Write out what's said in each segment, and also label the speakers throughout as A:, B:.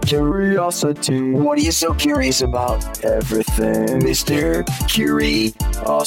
A: Curiosity. What are you so curious about? Everything, Mr. Curiosity.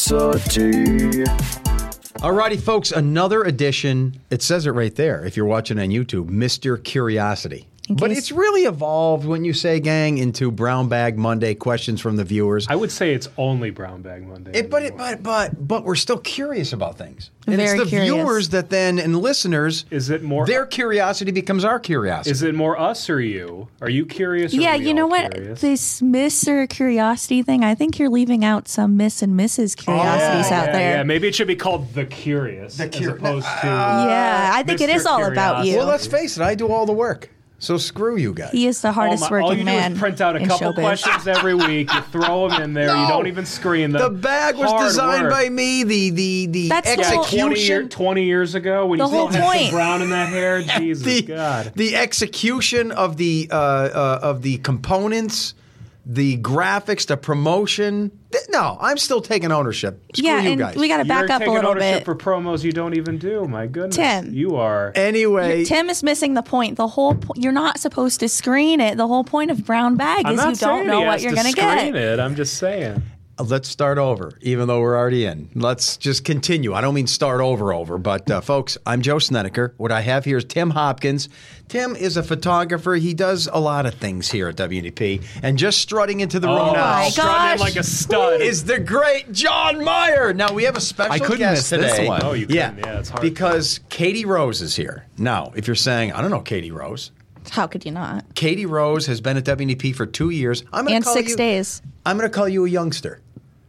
B: Alrighty, folks, another edition. It says it right there if you're watching on YouTube, Mr. Curiosity. But it's really evolved, when you say, gang, into Brown Bag Monday, questions from the viewers.
C: I would say it's only Brown Bag Monday.
B: But we're still curious about things. And
D: Very
B: it's the
D: curious.
B: viewers that then, and listeners,
C: Is it more?
B: their curiosity becomes our curiosity.
C: Is it more us or you? Are you curious? Or
D: Yeah,
C: are we
D: you know
C: all
D: what?
C: Curious?
D: This Mr. Curiosity thing, I think you're leaving out some Miss and Mrs. Curiosities out there.
C: Yeah, maybe it should be called The Curious as opposed to.
D: Yeah, I think it
C: Mr.
D: is all about you.
B: Well, let's face it, I do all the work. So screw you guys.
D: He is the hardest
C: all
D: working
C: you do
D: man
C: is print out a
D: in
C: couple
D: showbiz.
C: questions every week. You throw them in there.
B: No.
C: You don't even screen them.
B: The bag was
C: Hard
B: designed
C: work.
B: by me. The
D: That's the whole-
B: execution.
C: 20 years ago when
D: The
C: you still
D: whole
C: had some
D: point.
C: brown in that hair. Jesus God.
B: The execution of the components, the graphics, the promotion. No, I'm still taking ownership. Screw
D: Yeah,
B: you
D: and
B: guys.
D: we got to back
C: You're
D: up a
C: taking
D: little
C: ownership
D: bit.
C: for promos you don't even do. My goodness.
D: Tim.
C: You are.
B: Anyway,
D: Tim is missing the point. The whole you're not supposed to screen it. The whole point of Brown Bag
C: I'm
D: is
C: not
D: you
C: saying
D: don't know
C: he
D: what
C: has
D: you're
C: to
D: going to
C: screen
D: get.
C: it. I'm just saying.
B: let's start over, even though we're already in. Let's just continue. I don't mean start over, but folks, I'm Joe Snedeker. What I have here is Tim Hopkins. Tim is a photographer. He does a lot of things here at WNEP. And just strutting into the room now
D: my
C: strutting in
D: gosh.
C: like a stud.
B: is the great John Meyer. Now, we have a special
E: I couldn't
B: guest
E: miss this
B: today.
E: one.
C: Oh, you couldn't. Yeah, it's hard.
B: Because Katie Rose is here. Now, if you're saying, I don't know Katie Rose.
D: How could you not?
B: Katie Rose has been at WNEP for 2 years. I'm gonna
D: And
B: call
D: 6
B: you,
D: days.
B: I'm going to call you a youngster.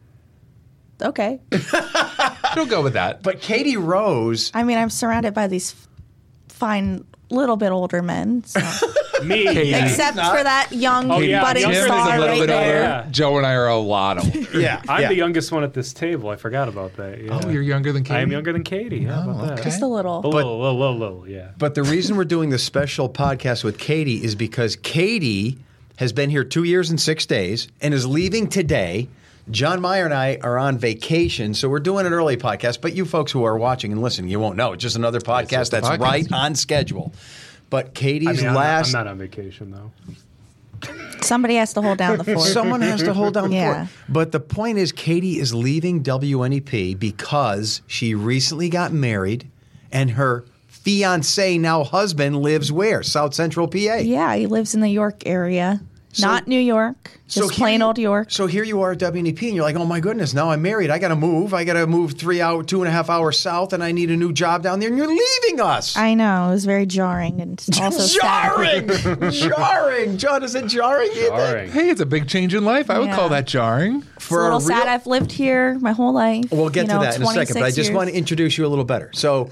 D: Okay.
E: She'll go with that.
B: But Katie Rose,
D: I mean, I'm surrounded by these fine, little bit older men. So.
C: Me.
D: Except for that young
C: yeah,
D: budding
C: Tim is a
E: Tim is
D: star
E: a little
D: right
E: bit
D: there.
E: older. Joe and I are a lot older.
B: yeah,
C: I'm
B: yeah.
C: the youngest one at this table. I forgot about that. Yeah.
E: Oh, you're younger than Katie?
C: I am younger than Katie. Yeah, how about that?
D: Just a little.
C: A little, yeah.
B: But the reason we're doing this special podcast with Katie is because Katie has been here 2 years and 6 days and is leaving today. John Meyer and I are on vacation, so we're doing an early podcast. But you folks who are watching and listening, you won't know. It's just another podcast
E: just a
B: that's
E: podcast.
B: right on schedule. But Katie's
C: I'm
B: last...
C: not on vacation, though.
D: Somebody has to hold down the fort.
B: Someone has to hold down the
D: Yeah.
B: fort. But the point is, Katie is leaving WNEP because she recently got married, and her fiance, now husband, lives where? South Central PA.
D: Yeah, he lives in the York area. Not New York. Just
B: here
D: plain
B: you-
D: old York.
B: So here you are at WNEP, and you're like, oh my goodness, now I'm married. I got to move. I got to move 2.5 hours south, and I need a new job down there, and you're leaving us.
D: I know. It was very jarring and also sad.
B: jarring. Jarring. John, is it jarring? do you think?
C: Jarring.
E: Hey, it's a big change in life. I would
D: Yeah.
E: call that jarring.
D: It's a little sad. I've lived here my whole life.
B: We'll get
D: you
B: to
D: know,
B: that in a second, but I
D: 26
B: just
D: years.
B: want to introduce you a little better. So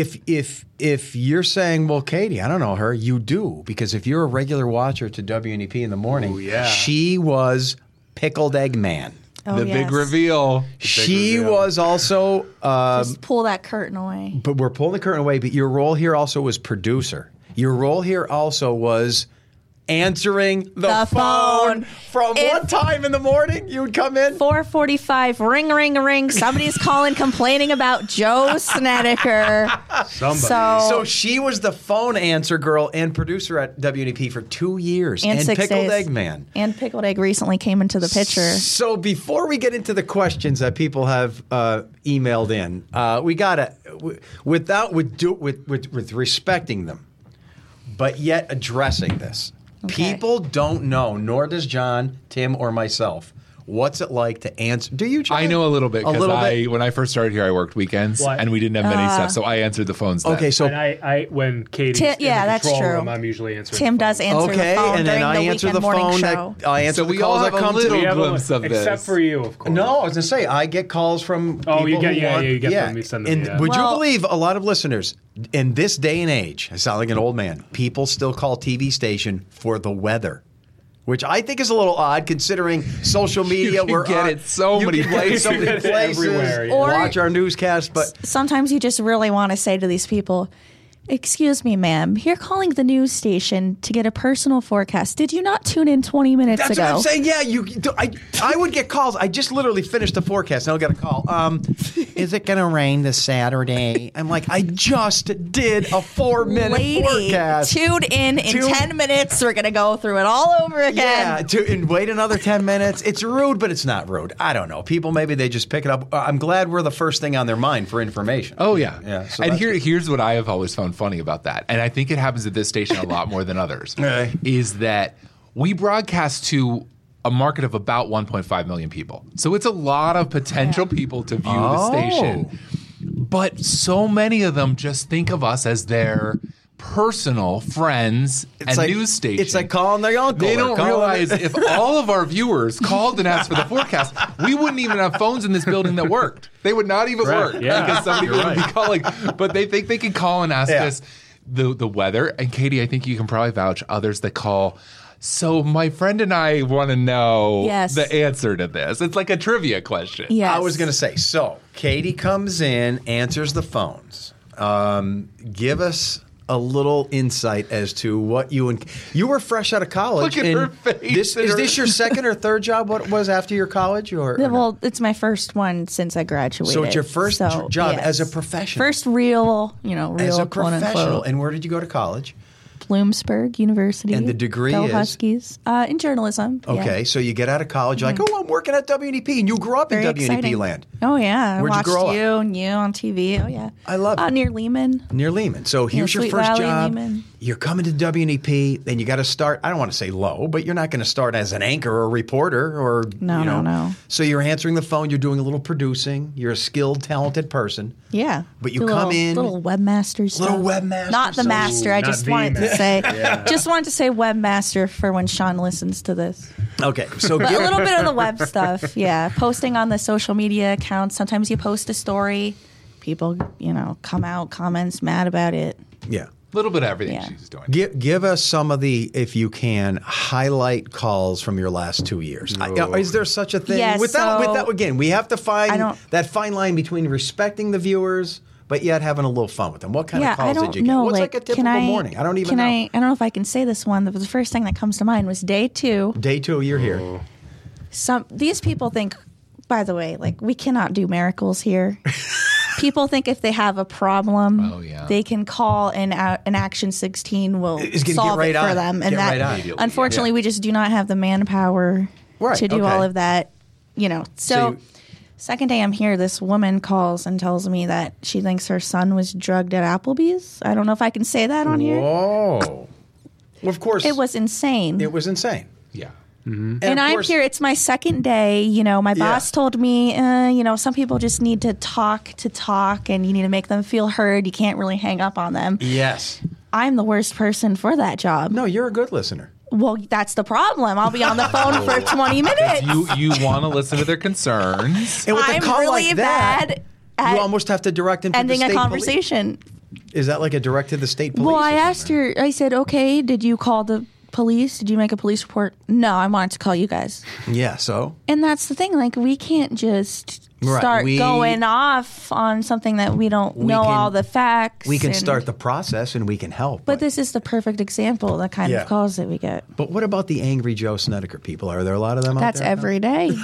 B: if you're saying, well, Katie, I don't know her, you do, because if you're a regular watcher to WNEP in the morning,
C: yeah.
B: she was Pickled Egg Man.
D: Oh,
E: The
D: yes.
E: big reveal.
B: She
C: reveal.
B: was also,
D: Just pull that curtain away.
B: but we're pulling the curtain away, but your role here also was producer. Your role here also was answering the phone. From what time in the morning you would come in?
D: 4:45. Ring, ring, ring. Somebody's calling, complaining about Joe Snedeker.
C: Somebody.
B: So she was the phone answer girl and producer at WNEP for 2 years.
D: And 6
B: Pickled
D: days.
B: Egg Man.
D: And Pickled Egg recently came into the picture.
B: So before we get into the questions that people have emailed in, we gotta with respecting them, but yet addressing this.
D: Okay.
B: People don't know, nor does John, Tim, or myself, what's it like to answer. Do you, John?
E: I know a little bit
B: A little
E: because
B: bit?
E: when I first started here, I worked weekends
C: What?
E: and we didn't have many stuff, so I answered the phones. Then.
B: Okay, so
C: And I when Katie's
D: Tim-
C: in
D: yeah,
C: the
D: that's
C: control
D: true.
C: room, I'm usually answering
D: Tim
C: the phone.
D: does answer
B: okay,
D: the phone
B: and then
D: during
B: I
D: the
B: answer
D: weekend
B: the
D: morning
B: phone.
D: show.
B: I answer
E: So
B: the
E: we
B: calls
E: all
B: that
E: have a
B: come
E: little
B: to
C: We
B: me.
C: have
E: glimpse of this.
C: Except for you, of course.
B: No, I was going to say, I get calls from people
C: Oh, you get-
B: who
C: yeah,
B: want,
C: yeah, you get them. You send them,
B: And
C: yeah.
B: would you
D: Well-
B: believe a lot of listeners, in this day and age, I sound like an old man, people still call TV station for the weather. Which I think is a little odd, considering social media.
E: can
B: We're
E: get
B: on-
E: it so
B: you
E: many
B: can get it
E: places.
B: so many places.
C: Everywhere, yeah.
D: Or-
B: watch our newscast, but
D: Sometimes you just really want to say to these people, Excuse me, ma'am. You're calling the news station to get a personal forecast. Did you not tune in 20 minutes
B: That's
D: ago?
B: what I'm saying. Yeah, I would get calls. I just literally finished the forecast, and I'll get a call. Is it going to rain this Saturday? I'm like, I just did a 4-minute
D: Lady,
B: forecast.
D: tune in 10 minutes. We're going to go through it all over again.
B: Yeah, and wait another 10 minutes. It's rude, but it's not rude. I don't know. People, maybe they just pick it up. I'm glad we're the first thing on their mind for information.
E: Oh, yeah.
B: So
E: and
B: that's
E: here's what I have always found funny about that, and I think it happens at this station a lot more than others, is that we broadcast to a market of about 1.5 million people. So it's a lot of potential people to view the station. But so many of them just think of us as their personal friends and news station.
B: It's like calling their uncle.
E: They don't realize if all of our viewers called and asked for the forecast, we wouldn't even have phones in this building that worked. They would not even work because somebody would be calling. But they think they can call and ask us the weather. And Katie, I think you can probably vouch others that call. So my friend and I want to know the answer to this. It's like a trivia question.
D: Yes.
B: I was going to say, so Katie comes in, answers the phones. Give us a little insight as to what you were fresh out of college.
E: Look at her face.
B: Is this your second or third job? What was after your college? Or
D: Well, it's my first one since I graduated.
B: So it's your first job as a professional.
D: First real,
B: as a
D: quote
B: professional.
D: unquote.
B: And where did you go to college?
D: Bloomsburg University.
B: And the degree
D: Go
B: is?
D: Huskies. In journalism.
B: Okay, so you get out of college, you're like, oh, I'm working at WNEP, and you grew up
D: Very
B: in WNEP
D: exciting.
B: land.
D: Oh, yeah.
B: Where'd
D: I
B: you
D: watched
B: grow up?
D: you and you on TV. Oh, yeah.
B: I love it.
D: Near Lehman.
B: Near Lehman. So here's your
D: Sweet
B: first
D: Valley,
B: job.
D: Lehman.
B: You're coming to WNEP, then you got to start. I don't want to say low, but you're not going to start as an anchor or a reporter or
D: No.
B: So you're answering the phone. You're doing a little producing. You're a skilled, talented person.
D: Yeah.
B: But you
D: Do
B: come
D: little,
B: in.
D: Little webmaster stuff.
B: Little webmaster
D: Not the
B: stuff.
D: master. I
C: Not
D: just
C: the
D: wanted to
C: master.
D: say. Just wanted to say webmaster for when Sean listens to this.
B: Okay, so
D: But a little bit of the web stuff, yeah. Posting on the social media accounts. Sometimes you post a story, people, come out, comments, mad about it.
B: yeah.
E: A little bit of everything she's doing.
B: Give us some of the, if you can, highlight calls from your last 2 years. Is there such a thing?
D: Yeah,
B: without again, we have to
D: I
B: find
D: don't-
B: that fine line between respecting the viewers, but yet having a little fun with them. What kind of
D: I
B: calls
D: don't
B: did you get?
D: know.
B: What's like a typical morning? I don't even know.
D: I don't know if I can say this one. The first thing that comes to mind was day 2.
B: Day 2, you're here.
D: These people think, by the way, we cannot do miracles here. People think if they have a problem, they can call and Action 16 will solve it for them. And unfortunately, we just do not have the manpower to do all of that. So second day I'm here, this woman calls and tells me that she thinks her son was drugged at Applebee's. I don't know if I can say that on here.
B: Whoa. Well, of course.
D: It was insane.
B: It was insane.
E: Yeah.
B: Mm-hmm.
D: And I'm here. It's my second day. My boss told me, some people just need to talk, and you need to make them feel heard. You can't really hang up on them.
B: Yes.
D: I'm the worst person for that job.
B: No, you're a good listener.
D: Well, that's the problem. I'll be on the phone for 20 minutes.
E: You want to listen to their concerns.
B: And with a
D: I'm
B: call
D: really
B: like that,
D: bad at
B: you almost have to direct them to the
D: ending
B: state
D: a conversation.
B: Is that like a direct to the state police?
D: Well, I
B: or
D: asked
B: something?
D: her. I said, "Okay, did you call the police? Did you make a police report?" No, I wanted to call you guys.
B: Yeah. So.
D: And that's the thing. We can't just start going off on something that we don't know all the facts.
B: We can start the process and we can help.
D: But this is the perfect example of the kind of calls that we get.
B: But what about the angry Joe Snedeker people? Are there a lot of them
D: That's
B: out there?
D: every day.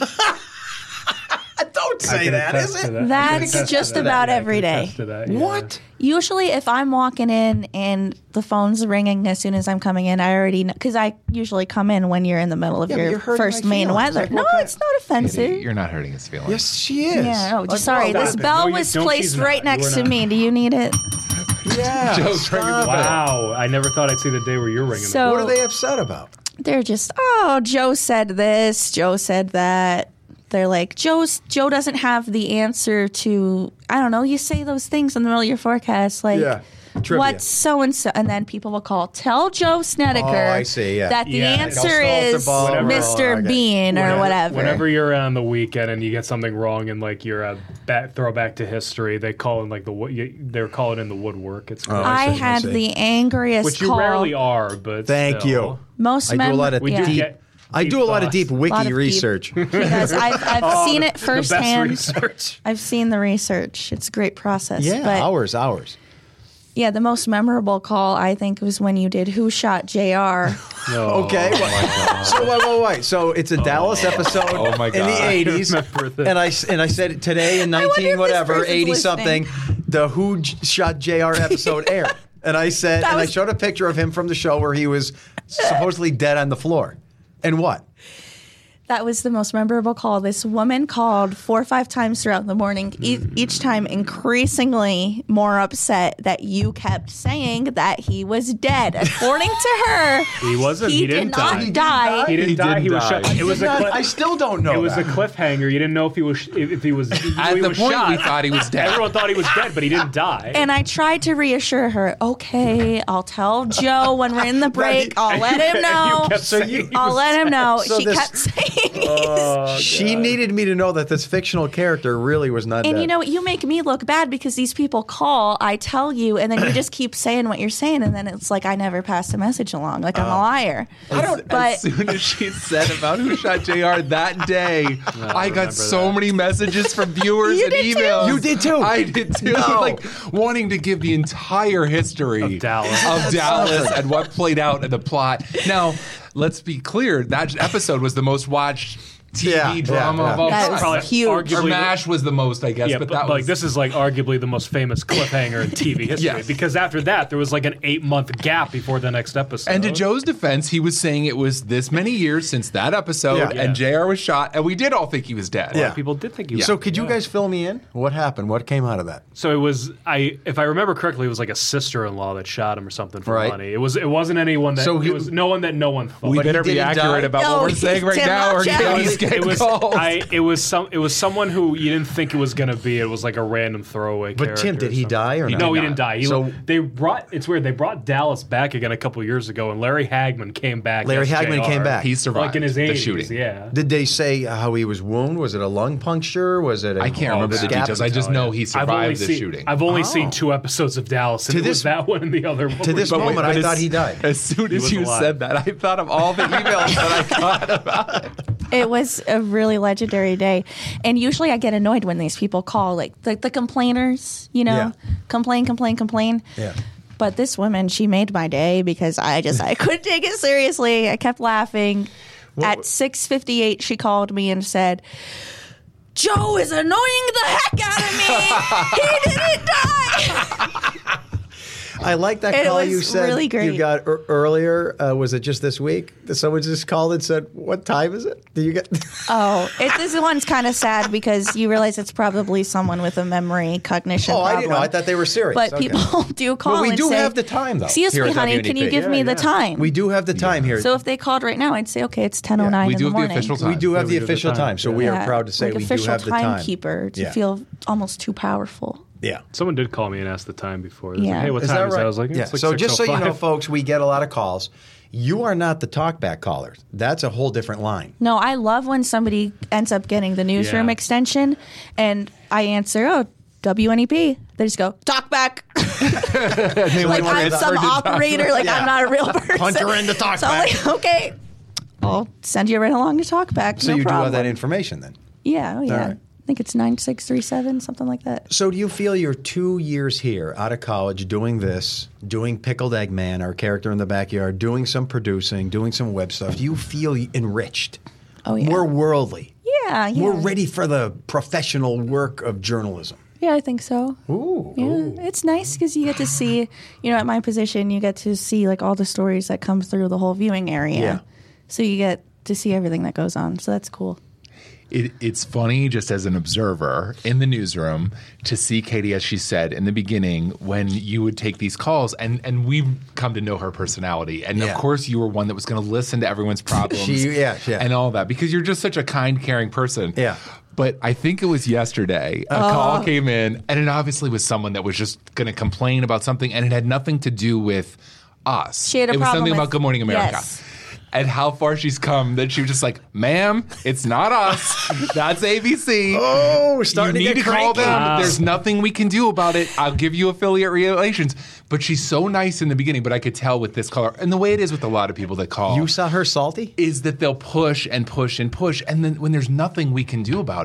B: Don't say that, is it?
D: That's just about every day.
B: What?
D: Usually, if I'm walking in and the phone's ringing as soon as I'm coming in, I already know, because I usually come in when you're in the middle of your first main weather. No, it's not offensive.
E: You're not hurting his feelings.
B: Yes, she is.
D: Yeah. Sorry, this bell was placed right next to me. Do you need it?
B: Yeah.
E: Joe's ringing the bell.
C: Wow, I never thought I'd see the day where you're ringing.
D: So-
B: What are they upset about?
D: They're just, Joe said this, Joe said that. They're like, Joe doesn't have the answer to, I don't know, you say those things in the middle of your forecast, like,
B: Trivia.
D: what's so-and-so? And then people will call, tell Joe Snedeker
B: I see,
D: that the
C: Yeah.
D: answer is
B: Whatever.
D: Mr. Bean or whatever.
C: Whenever you're on the weekend and you get something wrong and you're a throwback to history, they call in they're calling in the woodwork. It's crazy.
D: I
B: see,
D: had
B: see.
D: the angriest
C: Which you
D: call.
C: rarely are, but
B: Thank
C: still.
B: you.
D: Most
B: I do a lot of
C: We do
B: deep.
C: get
B: I do a lot of deep
C: thoughts.
B: wiki
D: Lot of deep-
B: research.
D: Because I've seen it
C: The
D: firsthand.
C: best research.
D: I've seen the research. It's a great process.
B: Yeah,
D: but
B: hours.
D: Yeah, the most memorable call, I think, was when you did Who Shot JR?
B: Okay. So wait. So it's a Dallas episode in the 80s. And I said today in 80 something, the Who Shot JR episode aired. And I said, I showed a picture of him from the show where he was supposedly dead on the floor. And what?
D: That was the most memorable call. This woman called 4 or 5 times throughout the morning, each time increasingly more upset that you kept saying that he was dead. According to her,
C: he wasn't. He didn't die.
D: He die.
C: He didn't die. He was shot. It was
B: I still don't know.
C: It was a cliffhanger. You didn't know if he was. If he was.
E: At the point, we thought he was dead.
C: Everyone thought he was dead, but he didn't die.
D: And I tried to reassure her. Okay, I'll tell Joe when we're in the break. I'll let him know. I'll let him know. She kept saying.
B: She needed me to know that this fictional character really was not dead.
D: And you know, you make me look bad because these people call, I tell you, and then you just keep saying what you're saying, and then it's like I never passed a message along, like I'm a liar.
E: As soon as she said about Who Shot JR that day, I got so many messages from viewers and emails.
B: You did too.
E: I did too. Like wanting to give the entire history
C: of
E: Dallas and what played out in the plot. Now, let's be clear, that episode was the most watched TV drama of all time.
D: That was huge.
E: Or MASH was the most, I guess.
C: Yeah,
E: but that was
C: like this is like arguably the most famous cliffhanger in TV history because after that there was like an 8-month gap before the next episode.
E: And to Joe's defense, he was saying it was this many years since that episode and JR was shot, and we did all think he was dead.
C: A lot of people did think he was dead.
B: So could you guys fill me in? What happened? What came out of that?
C: So it was if I remember correctly, it was like a sister-in-law that shot him or something for money. It wasn't anyone that it was no one that no one thought.
E: We better be accurate about what we're saying right now, or Katie's getting called.
C: It was someone who you didn't think it was going to be. It was like a random throwaway character.
B: But Tim, did he die or not?
C: No, he didn't die. It's weird. They brought Dallas back again a couple years ago, and Larry Hagman came back.
B: Came back.
E: He survived
C: like in his 80s,
E: the shooting.
C: Yeah.
B: Did they say how he was wounded? Was it a lung puncture? Was it?
E: I can't remember the details. I just know he survived the shooting.
C: I've only seen 2 episodes of Dallas, and it was that one and the other one.
B: To this moment, I thought he died.
E: As soon as you said that, I thought of all the emails that I got about it.
D: It was a really legendary day. And usually I get annoyed when these people call, like the complainers, complain.
B: Yeah.
D: But this woman, she made my day because I couldn't take it seriously. I kept laughing. At 6:58, she called me and said, Joe is annoying the heck out of me. He didn't die.
B: I like that call you said
D: really great.
B: You got earlier. Was it just this week? Someone just called and said, "What time is it?" Do you get?
D: This one's kind of sad because you realize it's probably someone with a memory cognition problem.
B: I didn't know. I thought they were serious.
D: But people do call and say,
B: we do have the time, though.
D: Excuse me, honey, can you give me the time?
B: We do have the time here.
D: So if they called right now, I'd say, okay, it's 10:09 in the morning.
E: We do have the official time.
B: We do have the official time, so we are proud to say we do have the time.
D: Official timekeeper to feel almost too powerful.
B: Yeah.
C: Someone did call me and ask the time before. Like,
D: Yeah.
C: hey, what
B: Is
C: time
B: that
C: is that?
B: right?
C: I was like,
B: yeah.
C: it's like
B: So just so you know,
C: 6:05.
B: folks, we get a lot of calls. You are not the talkback callers. That's a whole different line.
D: No, I love when somebody ends up getting the newsroom extension and I answer, WNEP. They just go, talkback. Like I'm some operator, like I'm not a real person.
B: Punch her into talkback.
D: So I'm like, okay, I'll send you right along to talkback.
B: So
D: no
B: you
D: problem.
B: do have that information then?
D: Yeah, yeah.
B: All right.
D: I think it's 9637, something like that.
B: So do you feel you're 2 years here out of college doing this, doing Pickled Egg Man, our character in the backyard, doing some producing, doing some web stuff? Do you feel enriched?
D: Oh, yeah.
B: More worldly?
D: Yeah.
B: More ready for the professional work of journalism?
D: Yeah, I think so.
B: Ooh.
D: Yeah, it's nice because you get to see, at my position, you get to see like all the stories that come through the whole viewing area.
B: Yeah.
D: So you get to see everything that goes on. So that's cool.
E: It's funny just as an observer in the newsroom to see Katie, as she said in the beginning, when you would take these calls and we've come to know her personality. And of course you were one that was going to listen to everyone's problems and all that because you're just such a kind, caring person.
B: Yeah.
E: But I think it was yesterday, a call came in and it obviously was someone that was just going to complain about something and it had nothing to do with us.
D: She had a
E: it was
D: problem
E: something
D: with,
E: about Good Morning America.
D: Yes.
E: And how far she's come that she was just like, ma'am, it's not us. That's ABC.
B: Oh, starting
E: you
B: to
E: need
B: get
E: to call
B: cranky.
E: them.
C: Wow.
E: There's nothing we can do about it. I'll give you affiliate relations. But she's so nice in the beginning, but I could tell with this caller, and the way it is with a lot of people that call.
B: You saw her salty?
E: Is that they'll push and push and push. And then when there's nothing we can do about it,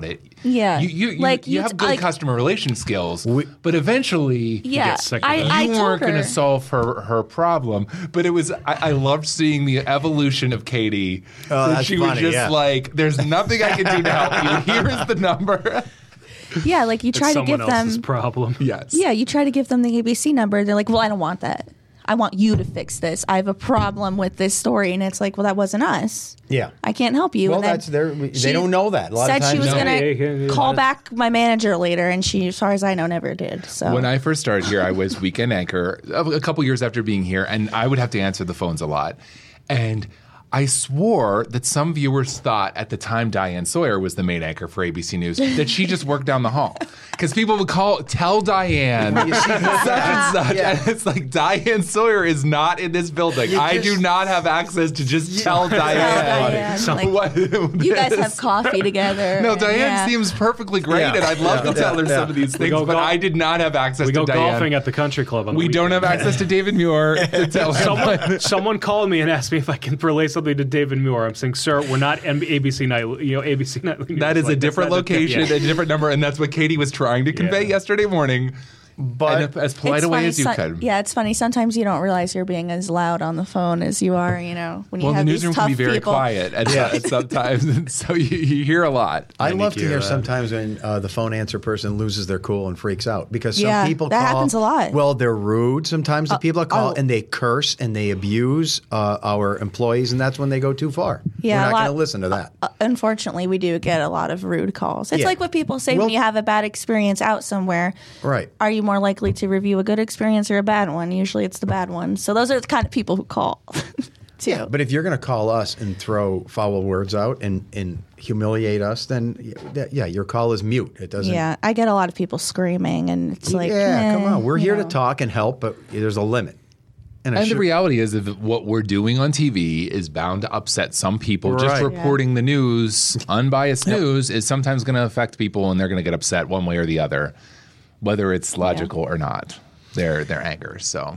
D: Yeah.
E: You have good customer relation skills, but eventually
D: you
E: weren't going to solve her problem. But it was, I loved seeing the evolution of Katie.
B: That's
E: she
B: funny,
E: was just like, there's nothing I can do to help you. Here is the number.
D: Yeah, like you try to give them
C: someone else's problem.
E: Yes.
D: Yeah, you try to give them the ABC number. They're like, well, I don't want that. I want you to fix this. I have a problem with this story. And it's like, well, that wasn't us.
B: Yeah.
D: I can't help you.
B: Well,
D: and
B: that's they don't know that. A lot
D: said
B: of times
D: she was
C: No.
D: going to call back my manager later, and she, as far as I know, never did. So
E: When I first started here, I was weekend anchor a couple years after being here, and I would have to answer the phones a lot. And I swore that some viewers thought at the time Diane Sawyer was the main anchor for ABC News, that she just worked down the hall. Because people would tell Diane such and such.
B: Yeah.
E: And it's like, Diane Sawyer is not in this building. I do not have access to just tell Diane.
D: Like, you guys have coffee together.
E: No, Diane seems perfectly great, and I'd love to tell her some of these things, but I did not have access to Diane.
C: We go golfing at the country club on the
E: We don't have access to David Muir to tell him.
C: Someone called me and asked me if I can relay something to David Muir. I'm saying, sir, we're not ABC Nightly News.
E: That is a different location, a different number, and that's what Katie was trying to convey yesterday morning. But as polite a way as you could.
D: Yeah, it's funny. Sometimes you don't realize you're being as loud on the phone as you are, when you have
E: the
D: these
E: newsroom
D: tough
E: can be very
D: people.
E: quiet at sometimes, and so you hear a lot.
B: I love to hear sometimes when the phone answer person loses their cool and freaks out because some
D: Yeah,
B: people
D: that
B: call.
D: happens a lot.
B: Well, they're rude. Sometimes the people that call and they curse and they abuse our employees, and that's when they go too far.
D: Yeah,
B: we're not going to listen to that.
D: Unfortunately, we do get a lot of rude calls. It's like what people say when you have a bad experience out somewhere.
B: Right.
D: Are you more likely to review a good experience or a bad one? Usually it's the bad one. So those are the kind of people who call too.
B: Yeah, but if you're going to call us and throw foul words out and humiliate us, then your call is mute. It doesn't.
D: Yeah, I get a lot of people screaming, and it's like,
B: come on, we're here to talk and help, but there's a limit.
E: And the reality is that what we're doing on TV is bound to upset some people. Just reporting the news, unbiased news, is sometimes going to affect people, and they're going to get upset one way or the other, whether it's logical or not. Their anger.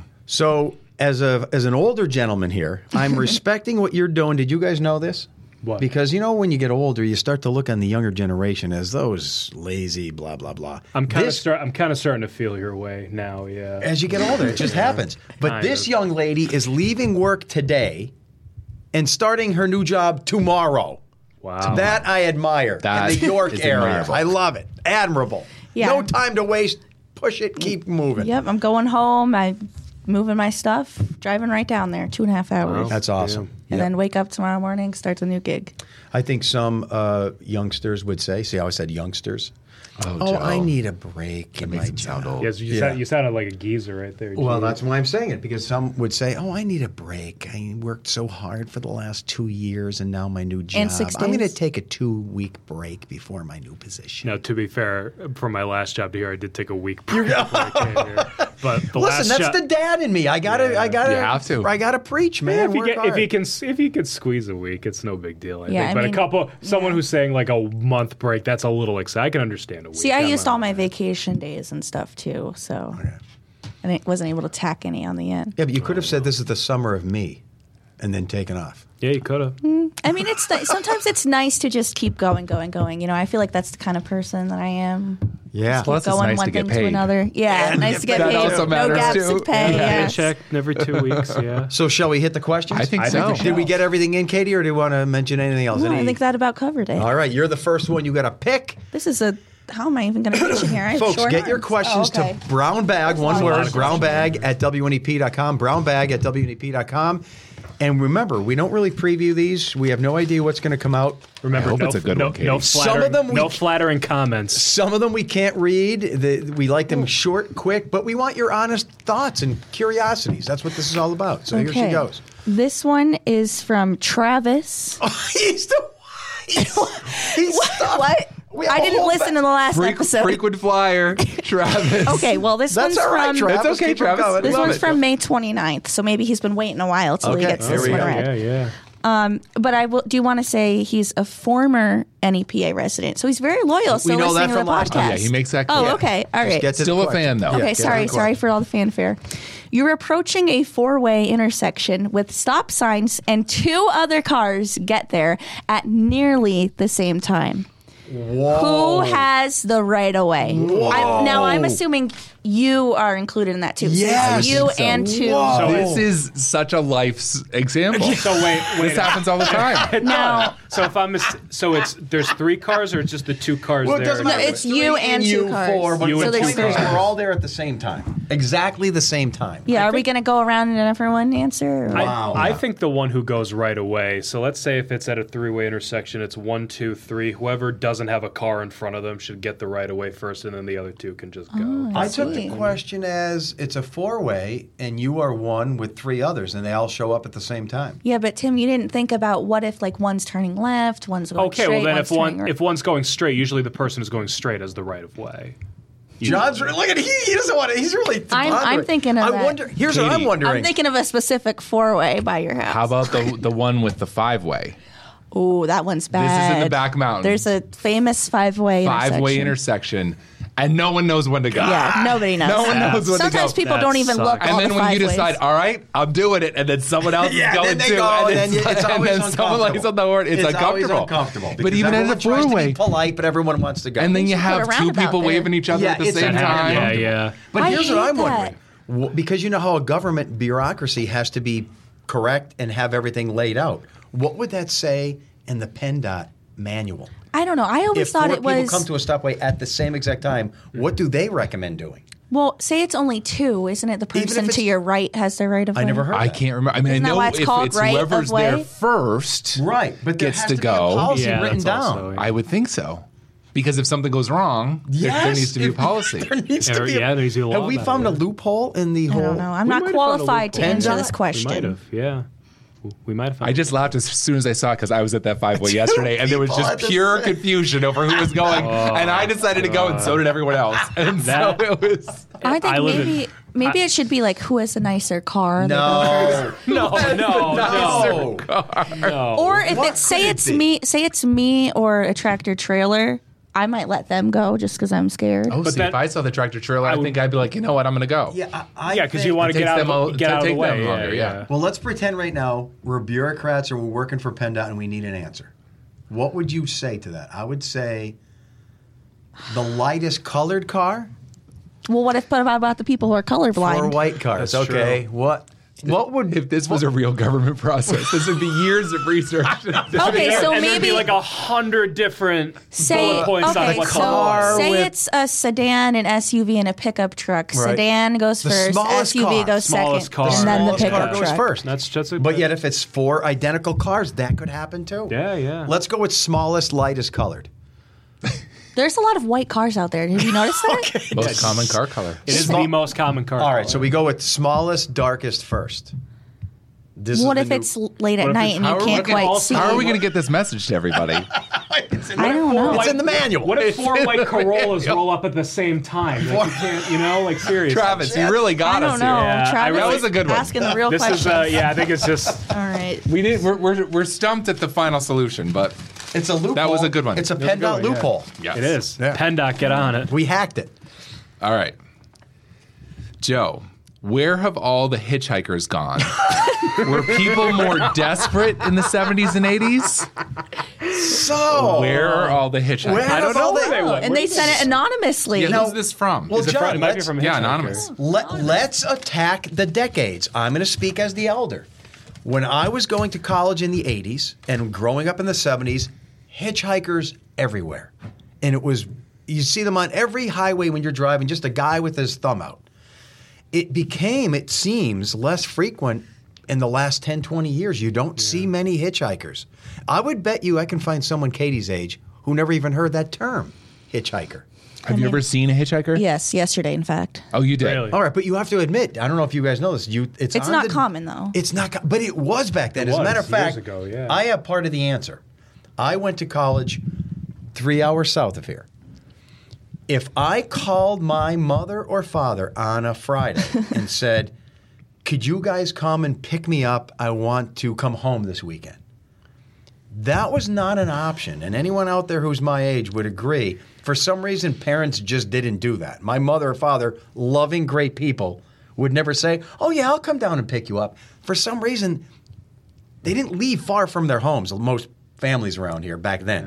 E: So as an older gentleman here, I'm respecting what you're doing. Did you guys know this?
C: What?
B: Because when you get older, you start to look on the younger generation as those lazy, blah blah blah.
C: I'm kind of starting to feel your way now. Yeah.
B: As you get older, it just happens. But this young lady is leaving work today and starting her new job tomorrow.
C: Wow.
B: That I admire.
E: That
B: in the York
E: is
B: area,
E: admirable.
B: I love it. Admirable.
D: Yeah.
B: No time to waste. Push it. Keep moving.
D: Yep, I'm going home. I'm moving my stuff, driving right down there, 2.5 hours.
C: Wow.
B: That's awesome.
D: And then wake up tomorrow morning, start the new gig.
B: I think some youngsters would say, see how I said youngsters?
E: Oh, Joe.
B: I need a break in my job.
E: old.
C: Yes, you sounded like a geezer right there.
B: Well,
C: Gee.
B: that's why I'm saying it, because some would say, I need a break. I worked so hard for the last 2 years, and now my new job.
D: And 6
B: I'm going to
D: days.
B: take a 2-week break before my new position.
C: Now, to be fair, for my last job here, I did take a week break before I came here. But the
B: Listen,
C: last
B: that's the dad in me. I gotta,
E: You have to.
B: I gotta preach, man.
C: if you could squeeze a week, it's no big deal. I
D: Yeah,
C: think.
D: I
C: But
D: mean,
C: someone who's saying like a month break, that's a little exciting. I can understand a week.
D: See, I used all my vacation days and stuff too, so and I wasn't able to tack any on the end.
B: Yeah, but you could have said this is the summer of me, and then taken off.
C: Yeah, you could have.
D: I mean, sometimes it's nice to just keep going. I feel like that's the kind of person that I am.
B: Yeah.
E: Plus, it's
D: Going
E: nice
D: one
E: to get
D: thing to
E: paid.
D: another. Yeah, nice to get
E: that
D: paid.
E: also
D: No
E: matters,
D: gaps
E: too.
D: in pay.
C: Yeah,
D: Yes.
C: check every 2 weeks. Yeah.
B: So shall we hit the questions?
E: I think so.
B: Did we get everything in, Katie, or do you want to mention anything else?
D: No, I think that about covered it.
B: All right, you're the first one. You got to pick.
D: This is how am I even going to pitch in here? I have
B: Folks,
D: short
B: get your
D: arms.
B: questions
D: Oh, okay.
B: to Brown Bag, one
D: a lot
B: word,
D: of
B: brownbag@WNEP.com, brownbag@WNEP.com. And remember, we don't really preview these. We have no idea what's going to come out.
C: Remember,
E: I hope it's a good one, Katie.
B: Some of them
C: no flattering comments.
B: Some of them we can't read. We like them short, quick, but we want your honest thoughts and curiosities. That's what this is all about. So here she goes.
D: This one is from Travis.
B: He's
D: What? I didn't listen to the last episode.
E: Frequent flyer, Travis.
D: Okay, well, this
B: That's
D: one's
B: all right,
D: from
B: Travis.
E: It's okay,
B: Keep it
E: Travis.
B: going.
D: this
B: Love
D: one's
B: it.
D: from May 29th, so maybe he's been waiting a while till he
B: Okay,
D: gets
B: there
D: this
B: we
D: one
B: go.
D: read.
C: Yeah.
D: But I do want to say he's a former NEPA resident, so he's very loyal. Still
B: know that
D: listening to
B: from
D: the
B: last
D: podcast.
B: time.
E: Yeah, he makes that clear.
D: Oh, okay, all right.
B: Get to
E: Still
B: the
E: a
B: question.
E: fan, though.
B: Yeah,
D: Okay,
B: get to the
D: sorry
B: question.
D: for all the fanfare. You're approaching a 4-way intersection with stop signs, and 2 other cars get there at nearly the same time.
B: Whoa.
D: Who has the right of way? Now I'm assuming you are included in that too.
B: Yes.
D: So you and two.
B: Whoa.
E: This is such a life's example.
C: So wait.
E: This happens all the time.
D: No.
C: So if I'm there's 3 cars or it's just the 2 cars
B: Well, it
C: there?
B: doesn't matter.
D: No, it's you and two cars.
B: 4, but
C: You
B: the
C: and
B: point
C: two
B: is
C: cars.
B: we're all there at the same time. Exactly the same time.
D: Yeah, are we going to go around and everyone answer? Or?
B: Wow.
C: I think the one who goes right away. So let's say if it's at a 3-way intersection, it's 1, 2, 3. Whoever doesn't have a car in front of them should get the right of way first, and then the other 2 can just go.
B: I took
D: see.
B: the question as it's a 4-way, and you are one with 3 others, and they all show up at the same time.
D: Yeah, but Tim, you didn't think about what if like one's turning left, one's going
C: Okay,
D: straight,
C: well then
D: one's turning right.
C: if one's going straight, usually the person who's going straight has the right of way.
B: John's look at he doesn't want to. He's really.
D: I'm
B: pondering.
D: thinking of
B: I
D: that.
B: wonder. Here's what I'm
E: Katie.
B: wondering.
D: I'm thinking of a specific 4-way by your house.
E: How about the one with the 5-way?
D: Ooh, that one's bad.
E: This is in the back mountain.
D: There's a famous 5-way intersection.
E: 5-way intersection, and no one knows when to go.
D: Yeah, nobody knows.
E: No one knows when to go.
D: Sometimes people
C: That
D: don't even look
C: sucks.
D: all
E: And then
D: the
E: when you
D: 5
E: decide,
D: ways.
E: all right, I'm doing it, and then someone else
B: Yeah,
E: is going
B: then they
E: too,
B: go,
E: and
B: and then it's always
E: and then someone lays on the horn, it's
B: always
E: uncomfortable.
B: uncomfortable.
E: But
B: because
E: even at
B: everyone
E: a
B: tries to
E: 4-way,
B: be polite, but everyone wants to go.
E: and then you
D: should put
E: have
D: a
E: 2
D: roundabout
E: people
D: there.
E: waving each other
B: Yeah,
E: at the
B: it's
E: same
B: uncomfortable.
E: time.
C: Yeah.
B: But
D: I
B: here's what
D: hate
B: I'm
D: that.
B: wondering. Because you know how a government bureaucracy has to be correct and have everything laid out. What would that say in the PennDOT manual?
D: I don't know. I always
B: If
D: thought
B: 4
D: it was.
B: people come to a stoplight at the same exact time, what do they recommend doing?
D: Well, say it's only 2, isn't it? The
B: Even if
D: person
B: it's-
D: to your right has the right of way.
B: I never heard
E: I
B: that.
E: can't remember. I mean,
D: Isn't
E: I
D: that
E: know
D: why it's
E: if
D: called
E: it's
D: right of
E: whoever's there
D: way?
E: first,
B: Right, but there
E: gets
B: has
E: to
B: to
E: go.
B: be a policy
C: Yeah,
B: written
C: that's
B: down.
C: also-
E: I would think so. Because if something goes wrong, there needs to be a policy.
B: There needs to be.
C: Yeah, there needs to be a law
B: Have we
C: about
B: found
C: it,
B: a
C: yeah.
B: loophole in the whole?
D: I don't know. I'm
C: We
D: not
C: might have found a
D: qualified to
C: loophole.
D: answer
B: PennDOT?
D: this
C: We
D: question.
C: might have, yeah. We might have found
E: I just laughed as soon as I saw it because I was at that 5-way yesterday, and there was
B: people
E: just
B: at the
E: pure
B: same-
E: confusion over who was going. and I decided to go, and so did everyone else. And
C: That-
E: so it was.
D: I think
C: I live in-
D: maybe it should be like who has a nicer car.
B: No.
C: No.
D: Or if
B: What
D: it's say
B: could
D: it's
B: it be?
D: me, say it's me or a tractor trailer, I might let them go just because I'm scared.
E: Oh, see,
C: then-
E: if I saw the tractor trailer, I
C: would-
E: think I'd be like, you know what, I'm going to go.
B: Yeah,
C: Yeah, because you want to
E: It
C: get
E: takes
C: out
E: them
C: of the, get out of the
E: take them
C: way.
E: longer, yeah.
B: Well, let's pretend right now we're bureaucrats or we're working for PennDOT and we need an answer. What would you say to that? I would say the lightest colored car
D: Well, what about the people who are colorblind?
B: or white cars?
C: That's
B: Okay,
C: true.
B: what would
E: If this was a real government process, this would be years of research.
D: Okay, so
C: and there'd
D: maybe
C: be like 100 different
D: say
C: bullet points on
D: okay,
C: what
D: so
C: color.
D: say
B: with-
D: it's a sedan, an SUV, and a pickup truck.
B: Right.
D: Sedan goes
B: The
D: first,
B: smallest
D: SUV
B: car.
D: goes
C: Smallest
D: second,
C: car.
D: and then the
B: smallest
D: pickup
B: car goes
D: truck.
B: first.
C: That's just a
B: But yet, if it's 4 identical cars, that could happen too.
C: Yeah.
B: Let's go with smallest, lightest colored.
D: There's a lot of white cars out there. Have you noticed that?
E: Most common car color.
C: It is the most common car.
B: All right,
C: color.
B: so we go with smallest, darkest first. This
D: What
B: is
D: if
B: the new-
D: it's late at
C: What if
D: night
C: it's-
D: and you
E: how are we
D: can't
E: gonna
D: quite
C: also-
D: see?
E: How are we going to get this message to everybody?
D: I don't know.
B: It's in the manual.
C: What if 4 white Corollas roll up at the same time? Like, you can't, like seriously.
E: Travis, you really got
D: I
E: us
D: don't know.
E: here.
C: Yeah,
D: Travis
E: that was a good one.
D: asking the real
C: This
D: questions.
C: is, I think it's just.
D: All right.
E: We're stumped at the final solution, but
B: It's a loophole.
E: That was a good one.
B: It's a
C: That was a good
B: PennDOT
C: one, yeah.
B: loophole.
E: yes.
C: It is.
B: Yeah.
C: PennDOT, get on it.
B: We hacked it.
E: All right. Joe, where have all the hitchhikers gone? Were people more desperate in the 70s and 80s?
B: So
E: Where are all the hitchhikers?
B: Where
C: I don't know
B: have
C: where they
B: all
C: went.
D: And they sent it anonymously.
E: Yeah,
B: Now-
E: who's this from?
B: Well,
E: Is it
B: John,
E: from?
C: It might be
B: let's-
C: from
E: Yeah,
C: Hitchhiker.
E: anonymous.
B: Let's attack the decades. I'm going to speak as the elder. When I was going to college in the 80s and growing up in the 70s, hitchhikers everywhere. And it was, you see them on every highway when you're driving, just a guy with his thumb out. It became, it seems, less frequent in the last 10, 20 years. You don't see many hitchhikers. I would bet you I can find someone Katie's age who never even heard that term, hitchhiker.
E: Have you ever seen a hitchhiker?
D: Yes, yesterday, in fact.
E: Oh, you did?
C: Really?
B: All right, but you have to admit, I don't know if you guys know this. It's
D: It's
B: on
D: not
B: the-
D: common, though.
B: It's not, but it was back then.
C: It
B: As a
C: was,
B: matter of
C: years
B: fact,
C: ago, yeah.
B: I have part of the answer. I went to college 3 hours south of here. If I called my mother or father on a Friday and said, "Could you guys come and pick me up? I want to come home this weekend." That was not an option, and anyone out there who's my age would agree. For some reason, parents just didn't do that. My mother or father, loving great people, would never say, "Oh yeah, I'll come down and pick you up." For some reason, they didn't leave far from their homes. Most families around here back then.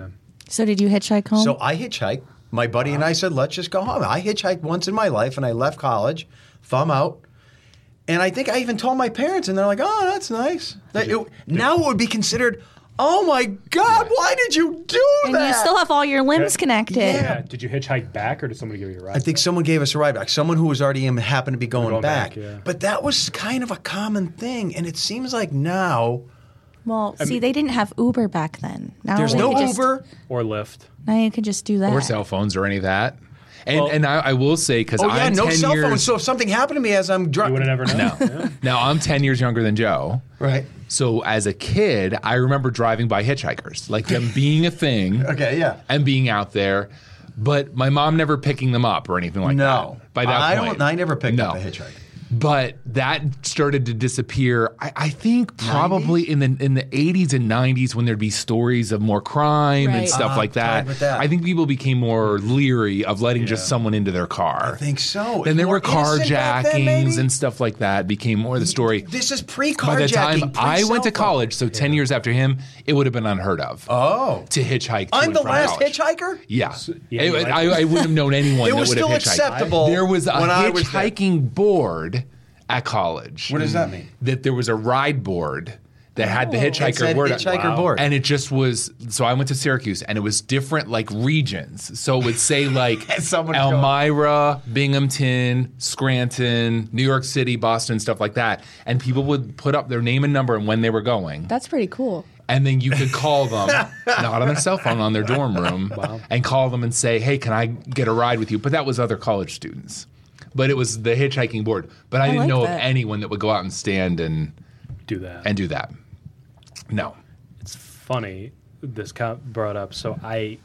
D: So did you hitchhike home?
B: So I hitchhiked. My buddy and I said, let's just go home. I hitchhiked once in my life, and I left college, thumb out. And I think I even told my parents, and they're like, oh, that's nice. Now it would be considered, oh, my God, why did you do
D: and
B: that?
D: you still have all your limbs connected.
C: Yeah. Did you hitchhike back, or did somebody give you a ride?
B: I think someone gave us a ride back. Someone who was already happened to be going back.
C: Yeah.
B: But that was kind of a common thing, and it seems like now
D: Well, they didn't have Uber back then. Now
B: there's no Uber.
C: Or Lyft.
D: Now you could just do that.
E: Or cell phones or any of that. And I will say, because I'm
B: no
E: 10
B: cell
E: years,
B: phone. So if something happened to me as I'm driving,
C: You would have never known.
E: No. Now, I'm 10 years younger than Joe.
B: Right.
E: So as a kid, I remember driving by hitchhikers, like them being a thing.
B: Okay, yeah.
E: And being out there. But my mom never picking them up or anything like that.
B: No.
E: By that point.
B: I never picked up a hitchhiker.
E: But that started to disappear. I think probably
B: 90s?
E: in the 80s and 90s when there'd be stories of more crime and stuff like that. I think people became more leery of letting just someone into their car.
B: I think so.
E: Then there were carjackings
B: and
E: and stuff like that. Became more the story.
B: This is pre-carjacking.
E: By the time I went to college, so 10 years after him, it would have been unheard of.
B: Oh.
E: To hitchhike.
B: I'm the last
E: college.
B: hitchhiker?
E: Yeah.
C: Yeah,
E: I wouldn't have known anyone that would have hitchhiked.
B: It was still acceptable.
E: There was a
B: when I was
E: hitchhiking board at college.
B: What does that mean?
E: That there was a ride board that had the hitchhiker board.
B: Hitchhiker board.
E: And it just was, so I went to Syracuse and it was different like regions. So it would say like Elmira, Binghamton, Scranton, New York City, Boston, stuff like that. And people would put up their name and number and when they were going.
D: That's pretty cool.
E: And then you could call them, not on their cell phone, on their dorm room, and call them and say, hey, can I get a ride with you? But that was other college students. But it was the hitchhiking board. But I didn't know of anyone that would go out and stand and
C: do that.
E: No.
C: It's funny, this brought up. So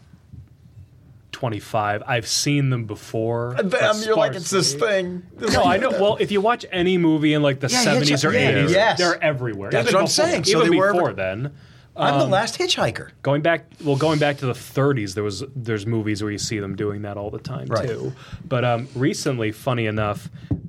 C: 25, I've seen them before.
B: You're like, it's this thing.
C: No, I know. Well, if you watch any movie in like the 70s or 80s, they're everywhere.
B: That's what I'm saying. So
C: even
B: they were
C: before then.
B: I'm the last hitchhiker.
C: Going back to the 30s, there's movies where you see them doing that all the time too. But recently, funny enough,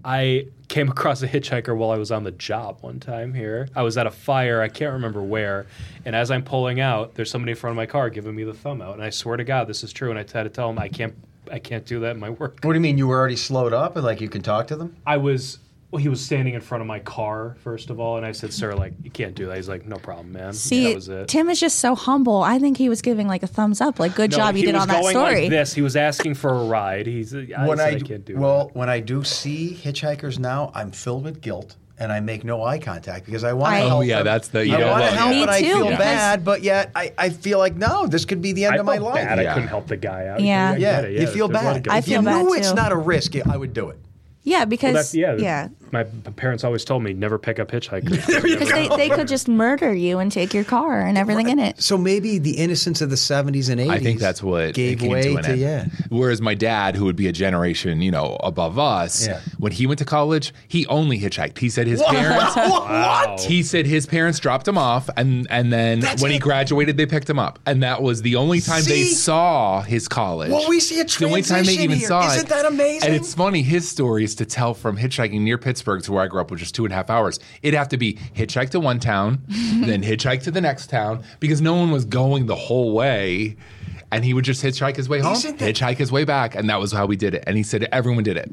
C: I came across a hitchhiker while I was on the job one time here. I was at a fire, I can't remember where, and as I'm pulling out, there's somebody in front of my car giving me the thumb out, and I swear to God, this is true. And I had to tell him I can't do that in my work.
B: What do you mean? You were already slowed up, and like you can talk to them?
C: Well, he was standing in front of my car, first of all, and I said, sir, like, you can't do that. He's like, no problem, man.
D: See,
C: that was it.
D: Tim is just so humble. I think he was giving like a thumbs up, like, good job you did on that story.
C: He was going like this. He was asking for a ride. I can't do that.
B: Well, when I do see hitchhikers now, I'm filled with guilt. And I make no eye contact because I want to help.
E: Oh, yeah, that's the...
B: I want to help,
D: Me
B: but I
D: too,
B: feel bad. But yet, I feel like, no, this could be the end of my life.
C: I couldn't help the guy out.
D: Yeah.
B: You feel bad.
D: I feel bad,
B: If you knew it's
D: too.
B: not a risk, I would do it.
D: Yeah, because
C: my parents always told me never pick up hitchhikers.
D: Because they could just murder you and take your car and everything in it.
B: So maybe the innocence of the 70s and 80s.
E: I think that's what
B: gave way to
E: Whereas my dad, who would be a generation, above us, when he went to college, he only hitchhiked. He said his parents.
B: What?
E: He said his parents dropped him off, and then when he graduated, they picked him up, and that was the only time they saw his college.
B: Well, we see a transition.
E: The only time they even saw it.
B: Isn't that amazing?
E: And it's funny, his stories to tell from hitchhiking near Pittsburgh to where I grew up, which is 2.5 hours. It'd have to be hitchhike to one town, then hitchhike to the next town, because no one was going the whole way. And he would just hitchhike his way home, hitchhike his way back, and that was how we did it. And he said everyone did it.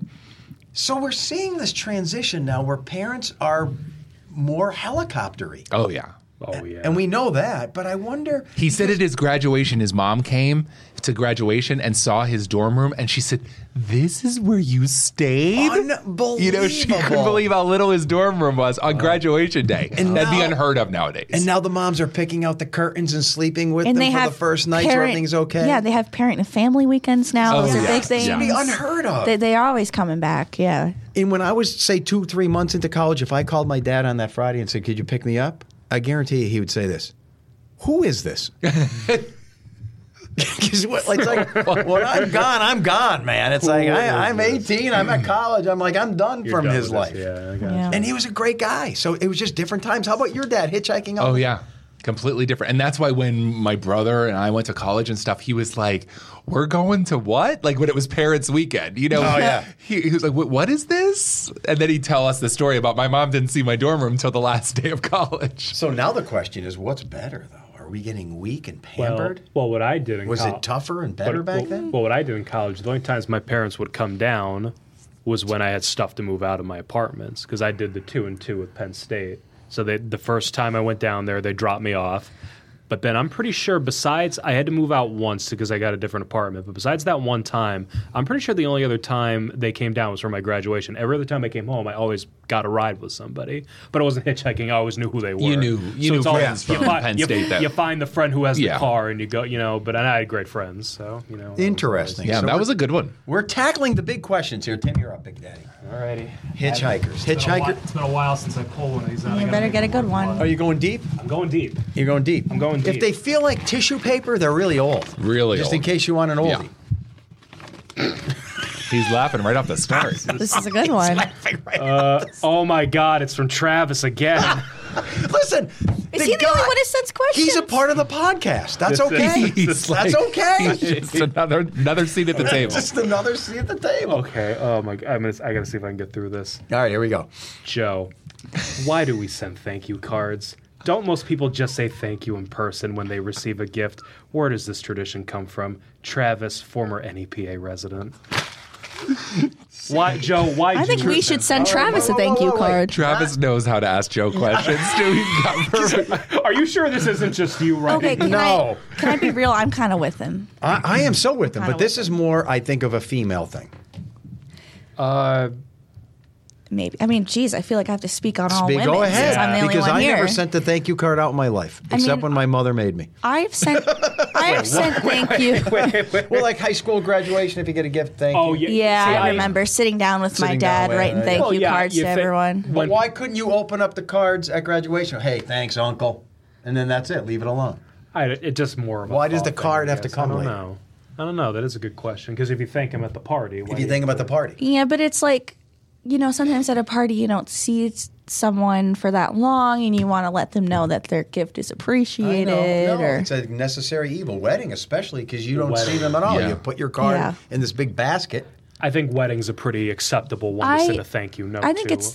B: So we're seeing this transition now where parents are more helicoptery.
E: Oh, yeah.
C: Oh, yeah.
B: And we know that, but I wonder...
E: He said at his graduation, his mom came to graduation and saw his dorm room, and she said, this is where you stayed?
B: Unbelievable.
E: She couldn't believe how little his dorm room was on graduation day. And that'd be unheard of nowadays.
B: And now the moms are picking out the curtains and sleeping with them for the first night so everything's okay.
D: Yeah, they have parent and family weekends now. Those are big things.
B: It should be unheard of.
D: They are always coming back, yeah.
B: And when I was, say, 2-3 months into college, if I called my dad on that Friday and said, could you pick me up? I guarantee you he would say this. Who is this? Because when I'm gone, man. It's like I'm 18, I'm at college. I'm like, I'm done from his life. And he was a great guy. So it was just different times. How about your dad hitchhiking up?
E: Oh, yeah. Completely different. And that's why when my brother and I went to college and stuff, he was like, we're going to what? Like when it was parents' weekend, Oh,
B: yeah.
E: He was like, what is this? And then he'd tell us the story about my mom didn't see my dorm room until the last day of college.
B: So now the question is, what's better, though? we getting weak and pampered?
C: Well, what I did in
B: was it tougher and better back then?
C: Well, what I did in college, the only times my parents would come down was when I had stuff to move out of my apartments, because I did the 2 and 2 with Penn State. So the first time I went down there, they dropped me off. But then I'm pretty sure besides, I had to move out once because I got a different apartment. But besides that one time, I'm pretty sure the only other time they came down was for my graduation. Every other time I came home, I always got a ride with somebody. But I wasn't hitchhiking. I always knew who they were.
E: You knew friends from Penn State.
C: You find the friend who has the car and you go, but I had great friends. So,
B: Interesting.
E: Yeah,
B: so
E: that was a good one.
B: We're tackling the big questions here. Tim, you're up, Big Daddy.
C: Alrighty.
B: Hitchhikers.
C: It's been a while since I pulled one of these out.
D: You better get a good one.
B: Are you going deep?
C: I'm going deep.
B: You're going deep?
C: I'm going deep.
B: If they feel like tissue paper, they're really old.
E: Really
B: Just
E: old.
B: in case you want an oldie.
E: Yeah. He's laughing right off the start.
D: This is a good one.
C: Oh my God, it's from Travis again.
B: Listen,
D: Is he the only one who sends questions?
B: He's a part of the podcast. That's okay. That's okay.
E: Just another seat at the table.
B: Just another seat at the table.
C: Okay. Oh my God. I gotta see if I can get through this.
B: All right, here we go.
C: Joe, why do we send thank you cards? Don't most people just say thank you in person when they receive a gift? Where does this tradition come from? Travis, former NEPA resident. Why, Joe? Why?
D: I think we should send Travis a thank you card.
E: Travis knows how to ask Joe questions.
C: Are you sure this isn't just you writing?
D: Okay, can I be real? I'm kind of with him.
B: I am so with him, but this is more, I think, of a female thing.
D: Maybe. I mean, geez, I feel like I have to speak on all women.
B: Go ahead.
D: I'm the only
B: because
D: one
B: I
D: here.
B: never sent the thank you card out in my life, except when my mother made me.
D: I've sent thank you.
B: Well, like high school graduation, if you get a gift, thank you.
D: Yeah, I remember sitting down with my dad, writing thank you cards to everyone.
B: But why couldn't you open up the cards at graduation? Hey, thanks, Uncle. And then that's it. Leave it alone.
C: It just more of a
B: Why does the card have to come later?
C: I don't know. That is a good question. Because if you thank him at the party.
B: If you think about the party.
D: Yeah, but it's like, sometimes at a party you don't see someone for that long and you want to let them know that their gift is appreciated.
B: It's a necessary evil. Wedding especially, because you don't see them at all. Yeah. You put your card in this big basket.
C: I think wedding's a pretty acceptable one to send a thank you note to.
D: I think it's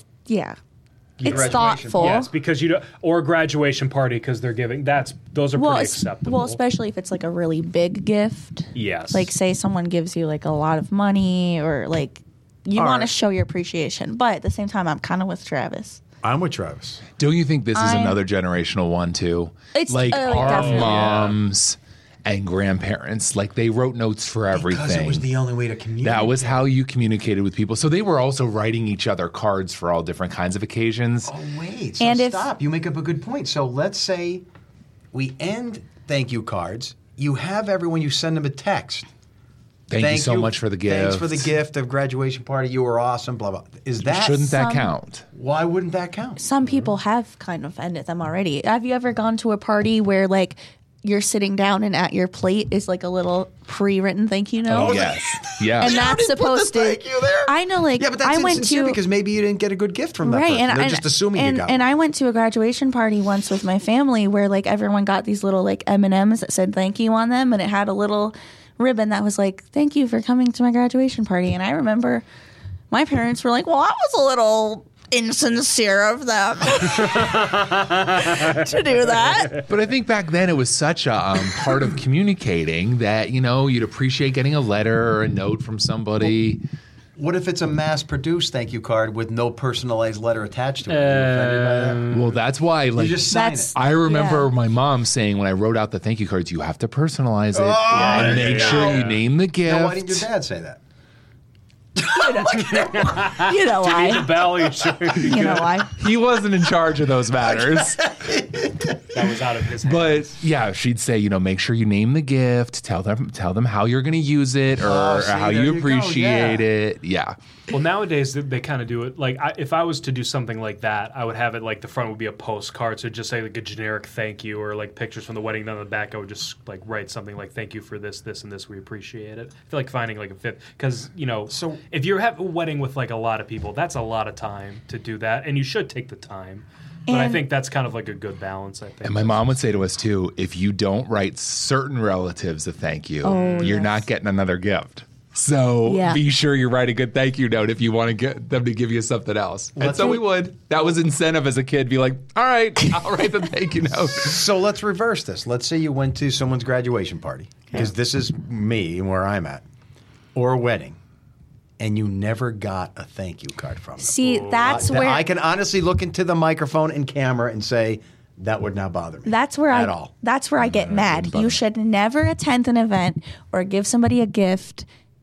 D: thoughtful.
C: Yes, because or a graduation party because they're giving. Those are pretty acceptable.
D: Well, especially if it's like a really big gift.
C: Yes.
D: Like say someone gives you like a lot of money or like you want to show your appreciation. But at the same time, I'm kind of with Travis.
B: I'm with Travis.
E: Don't you think this is another generational one too?
D: It's
E: like our
D: definitely.
E: moms and grandparents, like they wrote notes for everything.
B: Because it was the only way to communicate.
E: That was how you communicated with people. So they were also writing each other cards for all different kinds of occasions.
B: Oh, wait. So stop. You make up a good point. So let's say we end thank you cards. You have everyone, you send them a text.
E: Thank you so much for the gift.
B: Thanks for the gift of graduation party. You were awesome, blah, blah.
E: Shouldn't that count?
B: Why wouldn't that count?
D: Some people have kind of ended them already. Have you ever gone to a party where like you're sitting down and at your plate is like a little pre-written thank you note?
E: Oh, yes. Yeah.
D: And that's supposed to.
B: Thank you there.
D: I know, like,
B: yeah, but that's
D: I went
B: insincere
D: to
B: because maybe you didn't get a good gift from that person.
D: And
B: they're just assuming you got
D: And
B: one.
D: I went to a graduation party once with my family where like everyone got these little like M&Ms that said thank you on them, and it had a little ribbon that was like, thank you for coming to my graduation party. And I remember my parents were like, well, that was a little insincere of them to do that.
E: But I think back then it was such a part of communicating that, you'd appreciate getting a letter or a note from somebody.
B: What if it's a mass-produced thank you card with no personalized letter attached to it? Are you offended by that?
E: Well, that's why,
B: You just sign it.
E: I remember my mom saying when I wrote out the thank you cards, you have to personalize it and make sure you name the gift.
B: Now, why didn't your dad say that?
D: You know why?
C: The bell,
D: You know why?
E: He wasn't in charge of those matters.
C: That was out of his hands.
E: But yeah, she'd say, make sure you name the gift, tell them how you're going to use it or how you appreciate it. Yeah.
C: Well, nowadays they kind of do it. Like if I was to do something like that, I would have it like the front would be a postcard, so just say like a generic thank you or like pictures from the wedding. Then on the back, I would just like write something like thank you for this, this, and this. We appreciate it. I feel like finding like a fifth because so if you have a wedding with like a lot of people, that's a lot of time to do that, and you should take the time. But I think that's kind of like a good balance, I think.
E: And my mom would say to us, too, if you don't write certain relatives a thank you, you're not getting another gift. So
D: Yeah.
E: be sure you write a good thank you note if you want to get them to give you something else. And so we would. That was incentive as a kid. Be like, all right, I'll write the thank you note.
B: So let's reverse this. Let's say you went to someone's graduation party, because this is me and where I'm at, or a wedding, and you never got a thank you card from them.
D: See, that's where
B: I can honestly look into the microphone and camera and say that would not bother me.
D: That's where
B: at all.
D: That's where I get mad. You should never attend an event or give somebody a gift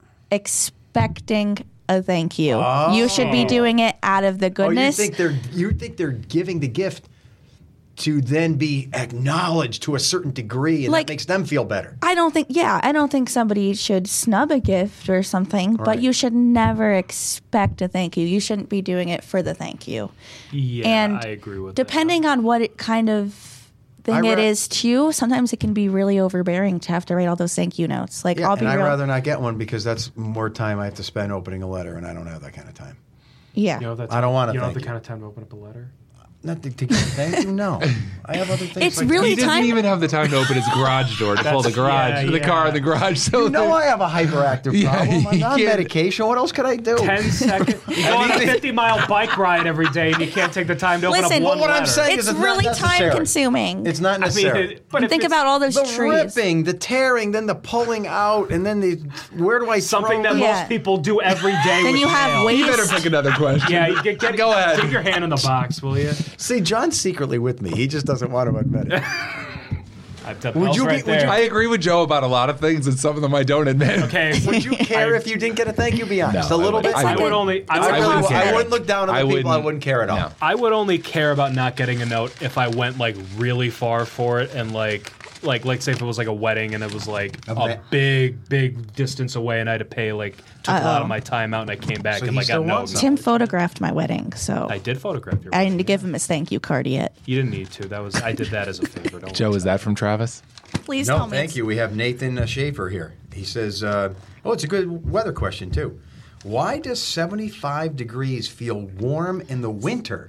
D: expecting a thank you. You should be doing it out of the goodness.
B: You think they're giving the gift to then be acknowledged to a certain degree, and that makes them feel better.
D: I don't think somebody should snub a gift or something, but you should never expect a thank you. You shouldn't be doing it for the thank you.
C: Yeah,
D: and
C: I agree with
D: depending on what it kind of thing it is too, sometimes it can be really overbearing to have to write all those thank you notes. Like, I'll be
B: I'd
D: real.
B: rather not get one, because that's more time I have to spend opening a letter, and I don't have that kind of time.
D: Yeah.
C: You know,
B: I don't want to.
C: You don't
B: thank
C: have the
B: you.
C: kind of time to open up a letter.
B: Not to get thank you. No, I have other things.
D: It's
B: like
D: really
E: He doesn't
D: time.
E: even have the time to open his garage door to pull the garage, the car in the garage. So
B: You know I have a hyperactive problem. I'm
E: you
B: on
E: can't-
B: medication. What else could I do?
C: 10 seconds. You go on a 50-mile bike ride every day, and you can't take the time to open
D: Listen,
C: up one
B: what I'm
C: letter.
B: saying
D: It's
B: is
D: really
B: not necessary.
D: time consuming.
B: It's not necessary.
C: but if
D: Think
C: it's
D: about all those
B: the
D: trees.
B: ripping, the tearing, then the pulling out, and then the where do I
C: something
B: throw
C: that
B: the-
C: most people do every day.
D: Then
C: with
D: you have
C: mail.
D: waste.
E: you better pick another question.
C: Yeah, you get
E: Go ahead.
C: Stick your hand in the box, will you?
B: See, John's secretly with me. He just doesn't want to admit it.
C: Would
B: you
C: right
B: be- would
C: there.
B: you-
E: I agree with Joe about a lot of things, and some of them I don't admit.
C: Okay.
B: Would you care if you didn't get a thank you? Be honest,
E: No,
B: a little
E: I
B: bit.
E: wouldn't.
C: I would only.
B: I
E: care.
B: wouldn't look down on the people. I wouldn't care at all.
E: No.
C: I would only care about not getting a note if I went like really far for it, and like say if it was like a wedding and it was like a big distance away, and I had to pay took a lot of my time out, and I came back
B: So
C: and
B: he
C: got
B: still
C: no.
B: wants
D: Tim photographed my wedding, so
C: I did photograph your.
D: I
C: wedding.
D: didn't give him his thank you card yet.
C: You didn't need to. I did that as a favor. Don't
E: Joe,
C: worry.
E: is that from Travis?
D: Please
B: No,
D: tell me.
B: thank you. We have Nathan Schaefer here. He says, it's a good weather question, too. Why does 75 degrees feel warm in the winter,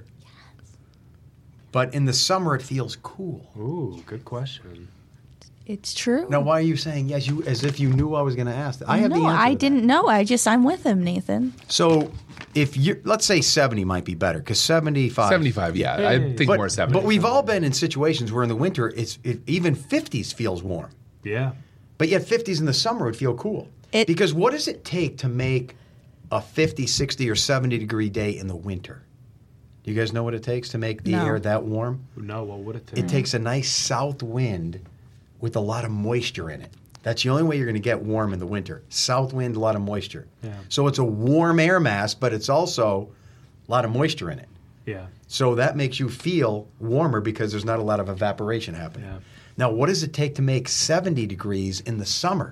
B: but in the summer it feels cool?
C: Ooh, good question.
D: It's true.
B: Now, why are you saying yes, as if you knew I was going to ask that? I have the
D: No,
B: answer
D: I
B: to that.
D: didn't know. I'm with him, Nathan.
B: So, if you let's say 70 might be better, because 75.
E: 75, yeah. I think more 70.
B: But we've all been in situations where in the winter, even 50s feels warm.
C: Yeah.
B: But yet 50s in the summer would feel cool. Because what does it take to make a 50, 60, or 70 degree day in the winter? Do you guys know what it takes to make the air that warm?
C: No, what would it take?
B: It takes a nice south wind with a lot of moisture in it. That's the only way you're going to get warm in the winter. South wind, a lot of moisture.
C: Yeah.
B: So it's a warm air mass, but it's also a lot of moisture in it.
C: Yeah.
B: So that makes you feel warmer because there's not a lot of evaporation happening.
C: Yeah.
B: Now, what does it take to make 70 degrees in the summer?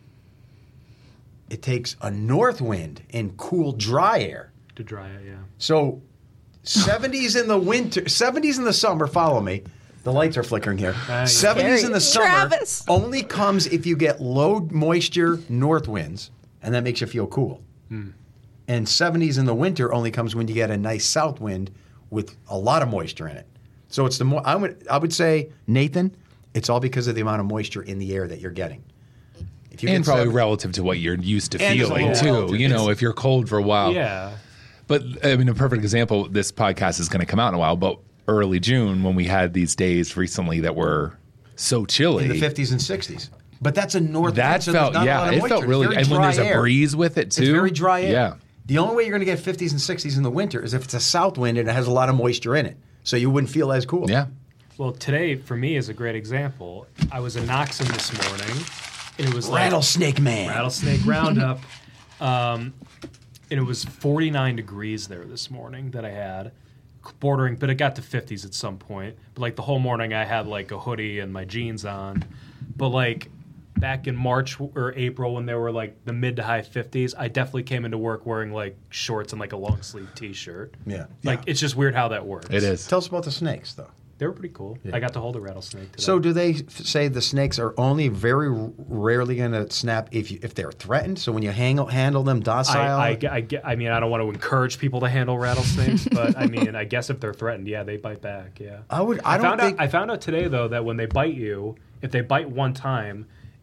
B: It takes a north wind and cool, dry air.
C: To dry it, yeah.
B: So 70s in the winter, 70s in the summer, follow me. The lights are flickering here. 70s in the summer
D: Travis.
B: only comes if you get low moisture north winds, and that makes you feel cool. And 70s in the winter only comes when you get a nice south wind with a lot of moisture in it. So it's I would say, Nathan, it's all because of the amount of moisture in the air that you're getting. If you
E: And
B: get
E: probably
B: 70
E: relative to what you're used to
B: And it's
E: feeling,
B: all
E: too.
B: relative.
E: You know, if you're cold for a while.
C: Yeah.
E: But, I mean, a perfect example, this podcast is going to come out in a while, but early June when we had these days recently that were so chilly.
B: in the 50s and 60s. But that's a north
E: That
B: wind, so there's
E: felt,
B: not a lot of
E: it
B: moisture.
E: felt
B: It's
E: really,
B: very
E: and when
B: dry
E: there's a
B: air.
E: breeze with it too.
B: It's very dry air.
E: Yeah.
B: The only way you're going to get 50s and 60s in the winter is if it's a south wind and it has a lot of moisture in it. So you wouldn't feel as cool.
E: Yeah.
C: Well, today for me is a great example. I was in Knoxon this morning, and it was like
B: Rattlesnake man.
C: Rattlesnake Roundup. And it was 49 degrees there this morning that I had, bordering, but it got to 50s at some point. But like the whole morning I had like a hoodie and my jeans on. But like back in March or April when they were like the mid to high 50s, I definitely came into work wearing like shorts and like a long sleeve t-shirt.
B: Yeah.
C: Like it's just weird how that works.
E: It is.
B: Tell us about the snakes, though.
C: They were pretty cool. I got to hold a rattlesnake today.
B: So do they say the snakes are only very rarely going to snap if they're threatened? So when you handle them docile?
C: I mean, I don't want to encourage people to handle rattlesnakes, but I mean, I guess if they're threatened, yeah, they bite back. Yeah.
B: I found
C: out today though that when they bite you, if they bite one time,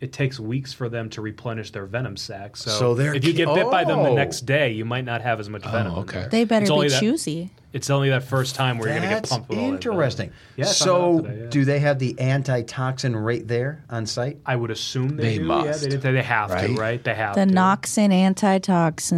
C: it takes weeks for them to replenish their venom sacs.
B: So
C: if you get bit by them the next day, you might not have as much venom.
E: Okay.
C: In there.
D: They better be
C: that,
D: choosy.
C: It's only that first time where you're going to get pumped with all that venom.
B: Interesting.
C: Yeah,
B: so
C: today,
B: do they have the antitoxin right there on site?
C: I would assume they do.
E: must.
C: Yeah, they have to, right? They have
D: The
C: to.
D: Noxin antitoxin.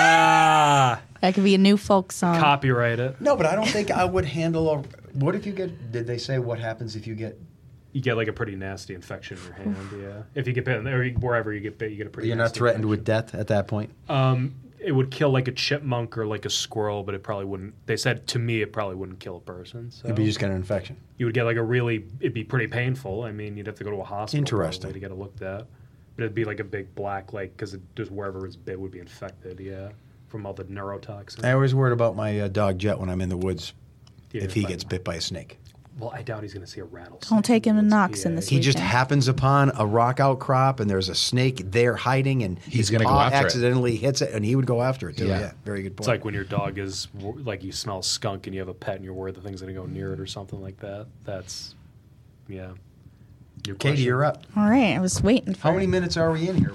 C: Ah,
D: That could be a new folk song.
C: copyright it.
B: No, but I don't think I would handle what if you get, did they say what happens if you get?
C: You get like a pretty nasty infection in your hand, yeah. If you get bit, or wherever you get bit, you get a pretty
B: You're not
C: nasty
B: threatened
C: infection.
B: with death at that point?
C: It would kill like a chipmunk or like a squirrel, but it probably wouldn't. They said to me it probably wouldn't kill a person. So
B: You'd be just get an infection.
C: you would get like it'd be pretty painful. I mean, you'd have to go to a hospital
B: Interesting.
C: probably to get it looked at. But it'd be like a big black, like, because just wherever it's bit would be infected, yeah, from all the neurotoxin.
B: I always worried about my dog Jet when I'm in the woods
C: Yeah,
B: if he
C: fine.
B: gets bit by a snake.
C: Well, I doubt he's going to see a rattlesnake.
D: Don't take him to
C: in the
D: Noxon
C: woods,
D: this
B: He just
D: weekend.
B: happens upon a rock outcrop and there's a snake there hiding and
E: He's
B: his
E: gonna go
B: paw
E: after it.
B: accidentally hits it and he would go after it too.
E: Yeah.
B: Yeah, very good point.
C: It's like when your dog is, like, you smell skunk and you have a pet and you're worried the thing's going to go near it or something like that. That's, yeah. Your
B: Katie,
C: question.
B: you're up.
D: All right, I was waiting for
B: How many minutes are we in here?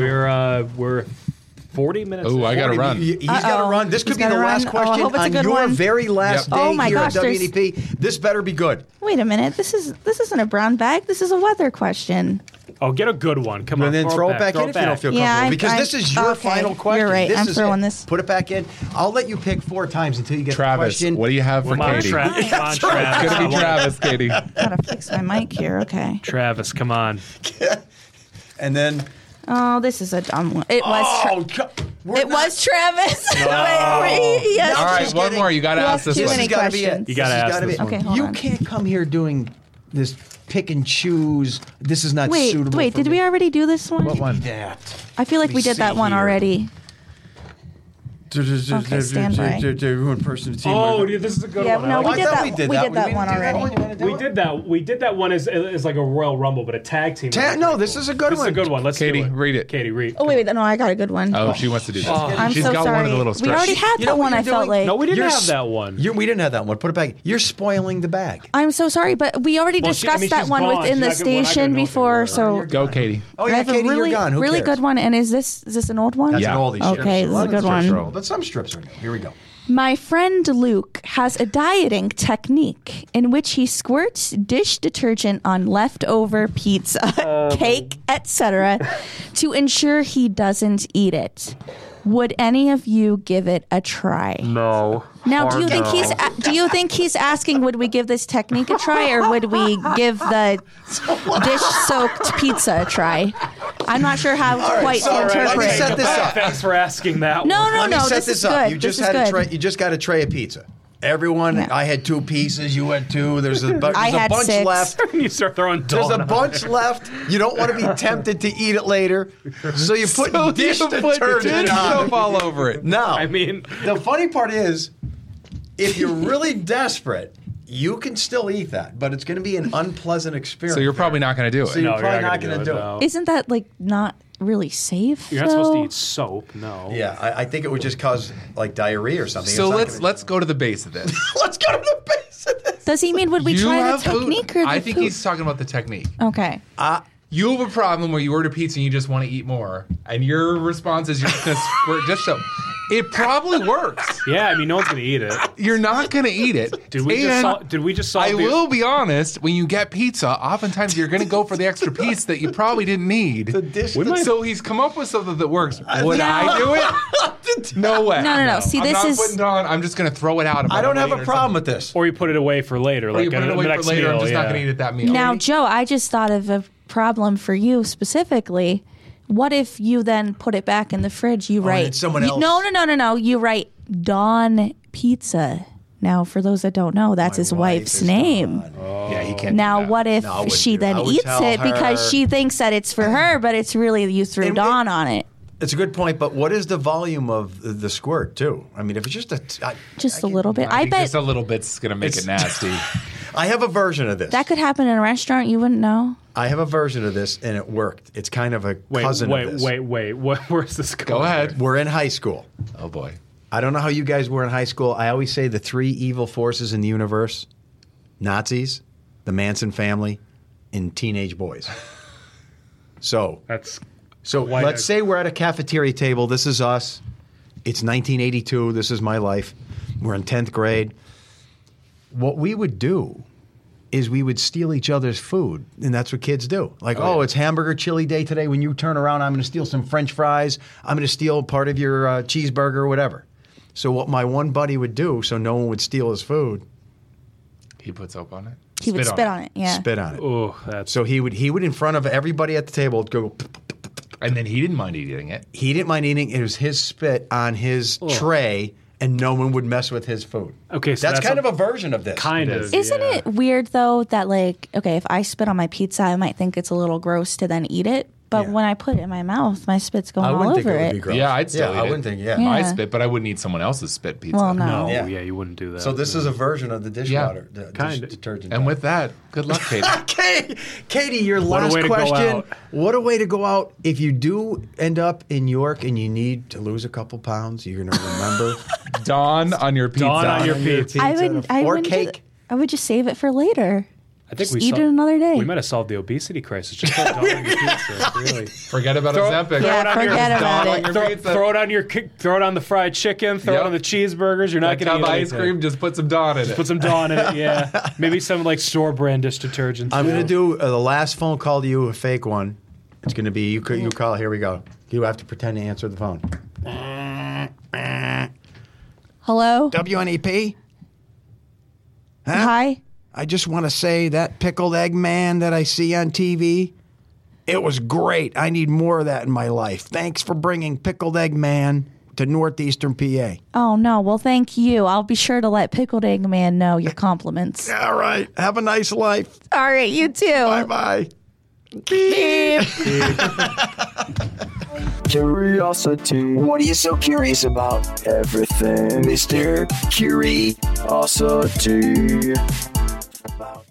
C: We're 40 minutes.
E: Ooh,
C: in.
E: I gotta run.
B: He's got to
D: Uh-oh.
B: run. This could
D: He's
B: be the
D: gotta
B: last
D: run. Oh, I
B: question
D: hope it's a
B: on
D: good
B: your
D: one.
B: very last
E: Yep.
B: day
D: Oh my
B: here
D: gosh,
B: at
D: there's-
B: WNEP. This better be good.
D: Wait a minute. This isn't a brown bag. This is a weather question.
C: Oh, get a good one. Come on.
B: And then throw it back
C: throw
B: in
C: it
B: if you don't feel
D: Yeah,
B: comfortable.
D: I'm-
B: Because
D: I'm-
B: this is your
D: okay,
B: final question.
D: you're right.
B: This
D: I'm
B: is
D: throwing
B: it.
D: this.
B: Put it back in. I'll let you pick 4 times until you get the
E: Travis,
B: question.
E: what do you have for
C: Come on,
E: Katie?
C: Travis. Come on, Travis.
E: It's gonna be Travis, Katie.
D: Gotta fix my mic here. Okay.
C: Travis, come on.
B: And then...
D: Oh, this is a dumb one. It was. It was Travis. Wait, yes.
E: All right,
B: Just
E: one
B: kidding.
E: more. You got to
D: You
E: ask
D: asked
E: this
D: too
E: one.
D: many
B: gotta be it.
D: questions.
C: You gotta
B: This has
C: ask
B: gotta
C: this
B: be it.
D: one. Okay, hold
B: You
D: on.
B: can't come here doing this pick and choose. This is not
D: Wait,
B: suitable for
D: did
B: me.
D: we already do this one?
E: What one?
B: That.
D: I feel like we did that one already.
B: Okay,
D: stand by.
C: Oh, dude, this is a good
D: Yeah,
C: one.
D: no,
C: I
D: we
C: like
D: did
B: thought
D: that.
B: we did
D: We
B: that.
D: did that
B: We
D: one
B: didn't do that
D: already.
B: one. You wanna do
C: We
B: it?
C: did that. We did that one as like a Royal Rumble, but a tag team.
B: No, this is a good
C: This is
B: one.
C: a good one. Let's
E: Katie,
C: do it.
E: read it.
C: Katie, read.
D: Oh wait, no, I got a good one.
E: Oh, she wants to do this.
D: I'm
E: She's
D: so
E: got
D: sorry.
E: one of the little
D: We
E: stretch.
D: already had
B: You know
D: that
B: what
D: one.
B: you're
D: I felt
B: doing?
D: like.
C: No, we didn't
B: You're
C: have
B: s-
C: that one.
B: We didn't have that one. Put it back. You're spoiling the bag.
D: I'm so sorry, but we already
C: Well,
D: discussed
C: she's
D: that one
C: gone.
D: within the
C: She's not gonna- we're not
D: station
C: gonna know if
D: before.
C: they were.
D: So
E: Go, Katie.
B: Oh
D: I
B: yeah,
D: have
B: Katie,
D: a really,
B: you're gone. Who
D: really
B: cares?
D: good one. And is this an old one?
B: That's
E: Yeah.
B: an oldie.
D: Okay, this is a good one.
B: But some strips are new. Here we go.
D: My friend Luke has a dieting technique in which he squirts dish detergent on leftover pizza, cake, etc., to ensure he doesn't eat it. Would any of you give it a try?
C: No.
D: Now, do you think he's asking would we give this technique a try or would we give the dish-soaked pizza a try? I'm not sure how quite
B: so
D: to
B: let me
D: interpret.
B: set this up.
C: Thanks for asking that.
D: No,
C: one.
D: no,
B: Let me
D: no.
B: set
D: This
B: this
D: is
B: up.
D: good.
B: You just
D: This
B: had
D: is
B: a tray.
D: good.
B: You just got a tray of pizza. Everyone,
D: Yeah.
B: I had 2 pieces. You had 2. There's a
D: I had
B: bunch
D: 6.
B: left.
C: you start throwing
B: There's a
C: donuts.
B: bunch left. You don't want to be tempted to eat it later, so you put dish
E: You put
B: detergent
E: dish
B: on.
E: soap all over it.
B: Now,
C: I mean,
B: the funny part is, if you're really desperate, you can still eat that, but it's going to be an unpleasant experience.
E: So you're probably not going to do it.
B: So you're
C: no,
B: probably
C: you're
B: not
C: gonna
B: gonna do it.
C: no.
D: Isn't that like not really safe?
C: You're not supposed to
D: though?
C: eat soap. No.
B: Yeah, I think it would just cause like diarrhea or something.
E: So
B: It's not
E: let's go to the base of this.
B: let's go to the base of this.
D: Does he mean would we
E: You
D: try the
E: have food.
D: technique or the
E: I think
D: food?
E: he's talking about the technique.
D: Okay.
E: You have a problem where you order pizza and you just want to eat more, and your response is you're just going to squirt dish soap. It probably works.
C: Yeah, I mean, no one's gonna eat it.
E: You're not going to eat it.
C: Did we just solve?
E: I will be honest. When you get pizza, oftentimes you're going to go for the extra piece that you probably didn't need. So he's come up with something that works. Would I do it? No way.
D: No. See,
E: I'm
D: this
E: not
D: is-
E: putting it on. I'm just going to throw it out.
B: I don't have a problem with this.
C: Or you put it away for later,
E: Or
C: like
E: you put
C: at
E: it away
C: the
E: for
C: next
E: later.
C: meal.
E: I'm just not
C: yeah.
E: going to eat it that meal.
D: Now, Joe, I just thought of a problem for you specifically. What if you then put it back in the fridge? You write
B: and someone
D: you-
B: else-
D: No. You write Dawn Pizza. Now, for those that don't know, that's his wife's name.
E: Yeah, he can't.
D: Now,
E: do that.
D: what if
B: No, I wouldn't
D: she
B: do that.
D: then
B: I would
D: eats
B: tell
D: it because
B: her-
D: she thinks that it's for her, but it's really you threw
B: And
D: Dawn on it?
B: It's a good point, but what is the volume of the squirt too? I mean, if it's just
D: Just a little bit.
E: I
D: I
E: think
D: bet
E: just a little bit's going to make it nasty.
B: I have a version of this.
D: that could happen in a restaurant. You wouldn't know.
B: I have a version of this, and it worked. It's kind of a cousin of this.
C: Wait. Where's this going?
E: Go ahead.
B: We're in high school.
E: Oh boy.
B: I don't know how you guys were in high school. I always say the 3 evil forces in the universe: Nazis, the Manson family, and teenage boys. So
C: That's
B: let's say we're at a cafeteria table. This is us. It's 1982. This is my life. We're in 10th grade. What we would do is we would steal each other's food, and that's what kids do. Like, it's hamburger chili day today. When you turn around, I'm going to steal some French fries. I'm going to steal part of your cheeseburger or whatever. So what my one buddy would do, so no one would steal his food,
E: he put soap on it.
D: He would spit on it. Yeah.
B: Spit on it.
C: Oh, that's
B: So he would in front of everybody at the table go.
E: And then he didn't mind eating it.
B: He didn't mind eating. It was his spit on his tray, and no one would mess with his food.
C: Okay, so
B: that's kind of a version of this.
C: kind of.
D: Isn't it weird though that like, okay, if I spit on my pizza, I might think it's a little gross to then eat it. But when I put it in my mouth, my spit's going all over
B: think it would be
D: it.
B: gross.
E: Yeah, I'd still eat
B: I
E: it.
B: wouldn't think. Yeah.
E: My spit, but I wouldn't eat someone else's spit pizza.
D: Well, no.
C: No, yeah, you wouldn't do that.
B: So this is a version of the dishwater
C: Kinda.
B: detergent.
E: And with that, good luck, Katie.
B: Katie, your
C: What a
B: last
C: way to go
B: question.
C: out.
B: What a way to go out. If you do end up in York and you need to lose a couple pounds, you're going to remember.
E: Dawn on your pizza.
C: Dawn on your pizza.
B: Or cake.
D: I would just save it for later.
C: I think
D: Just eat it another day.
C: We might have solved the obesity crisis. Just put Dawn on your pizza. Really.
E: Forget about Ozempic.
D: Yeah, forget about it.
C: Throw it on throw it on the fried chicken. Throw it on the cheeseburgers. You're not going to eat
E: ice
C: anything.
E: cream. Just put some Dawn in it.
C: Put some Dawn in it. Yeah, maybe some like store brand dish detergent.
B: I'm going to do the last phone call to you, a fake one. It's going to be you call. Here we go. You have to pretend to answer the phone.
D: Hello?
B: WNEP? Huh?
D: Hi?
B: I just want to say that pickled egg man that I see on TV, it was great. I need more of that in my life. Thanks for bringing Pickled Egg Man to Northeastern PA.
D: Oh, no. Well, thank you. I'll be sure to let Pickled Egg Man know your compliments.
B: All right. Have a nice life.
D: All right. You too.
B: Bye-bye.
D: Beep.
A: Curiosity. What are you so curious about? Everything, Mr. Curiosity.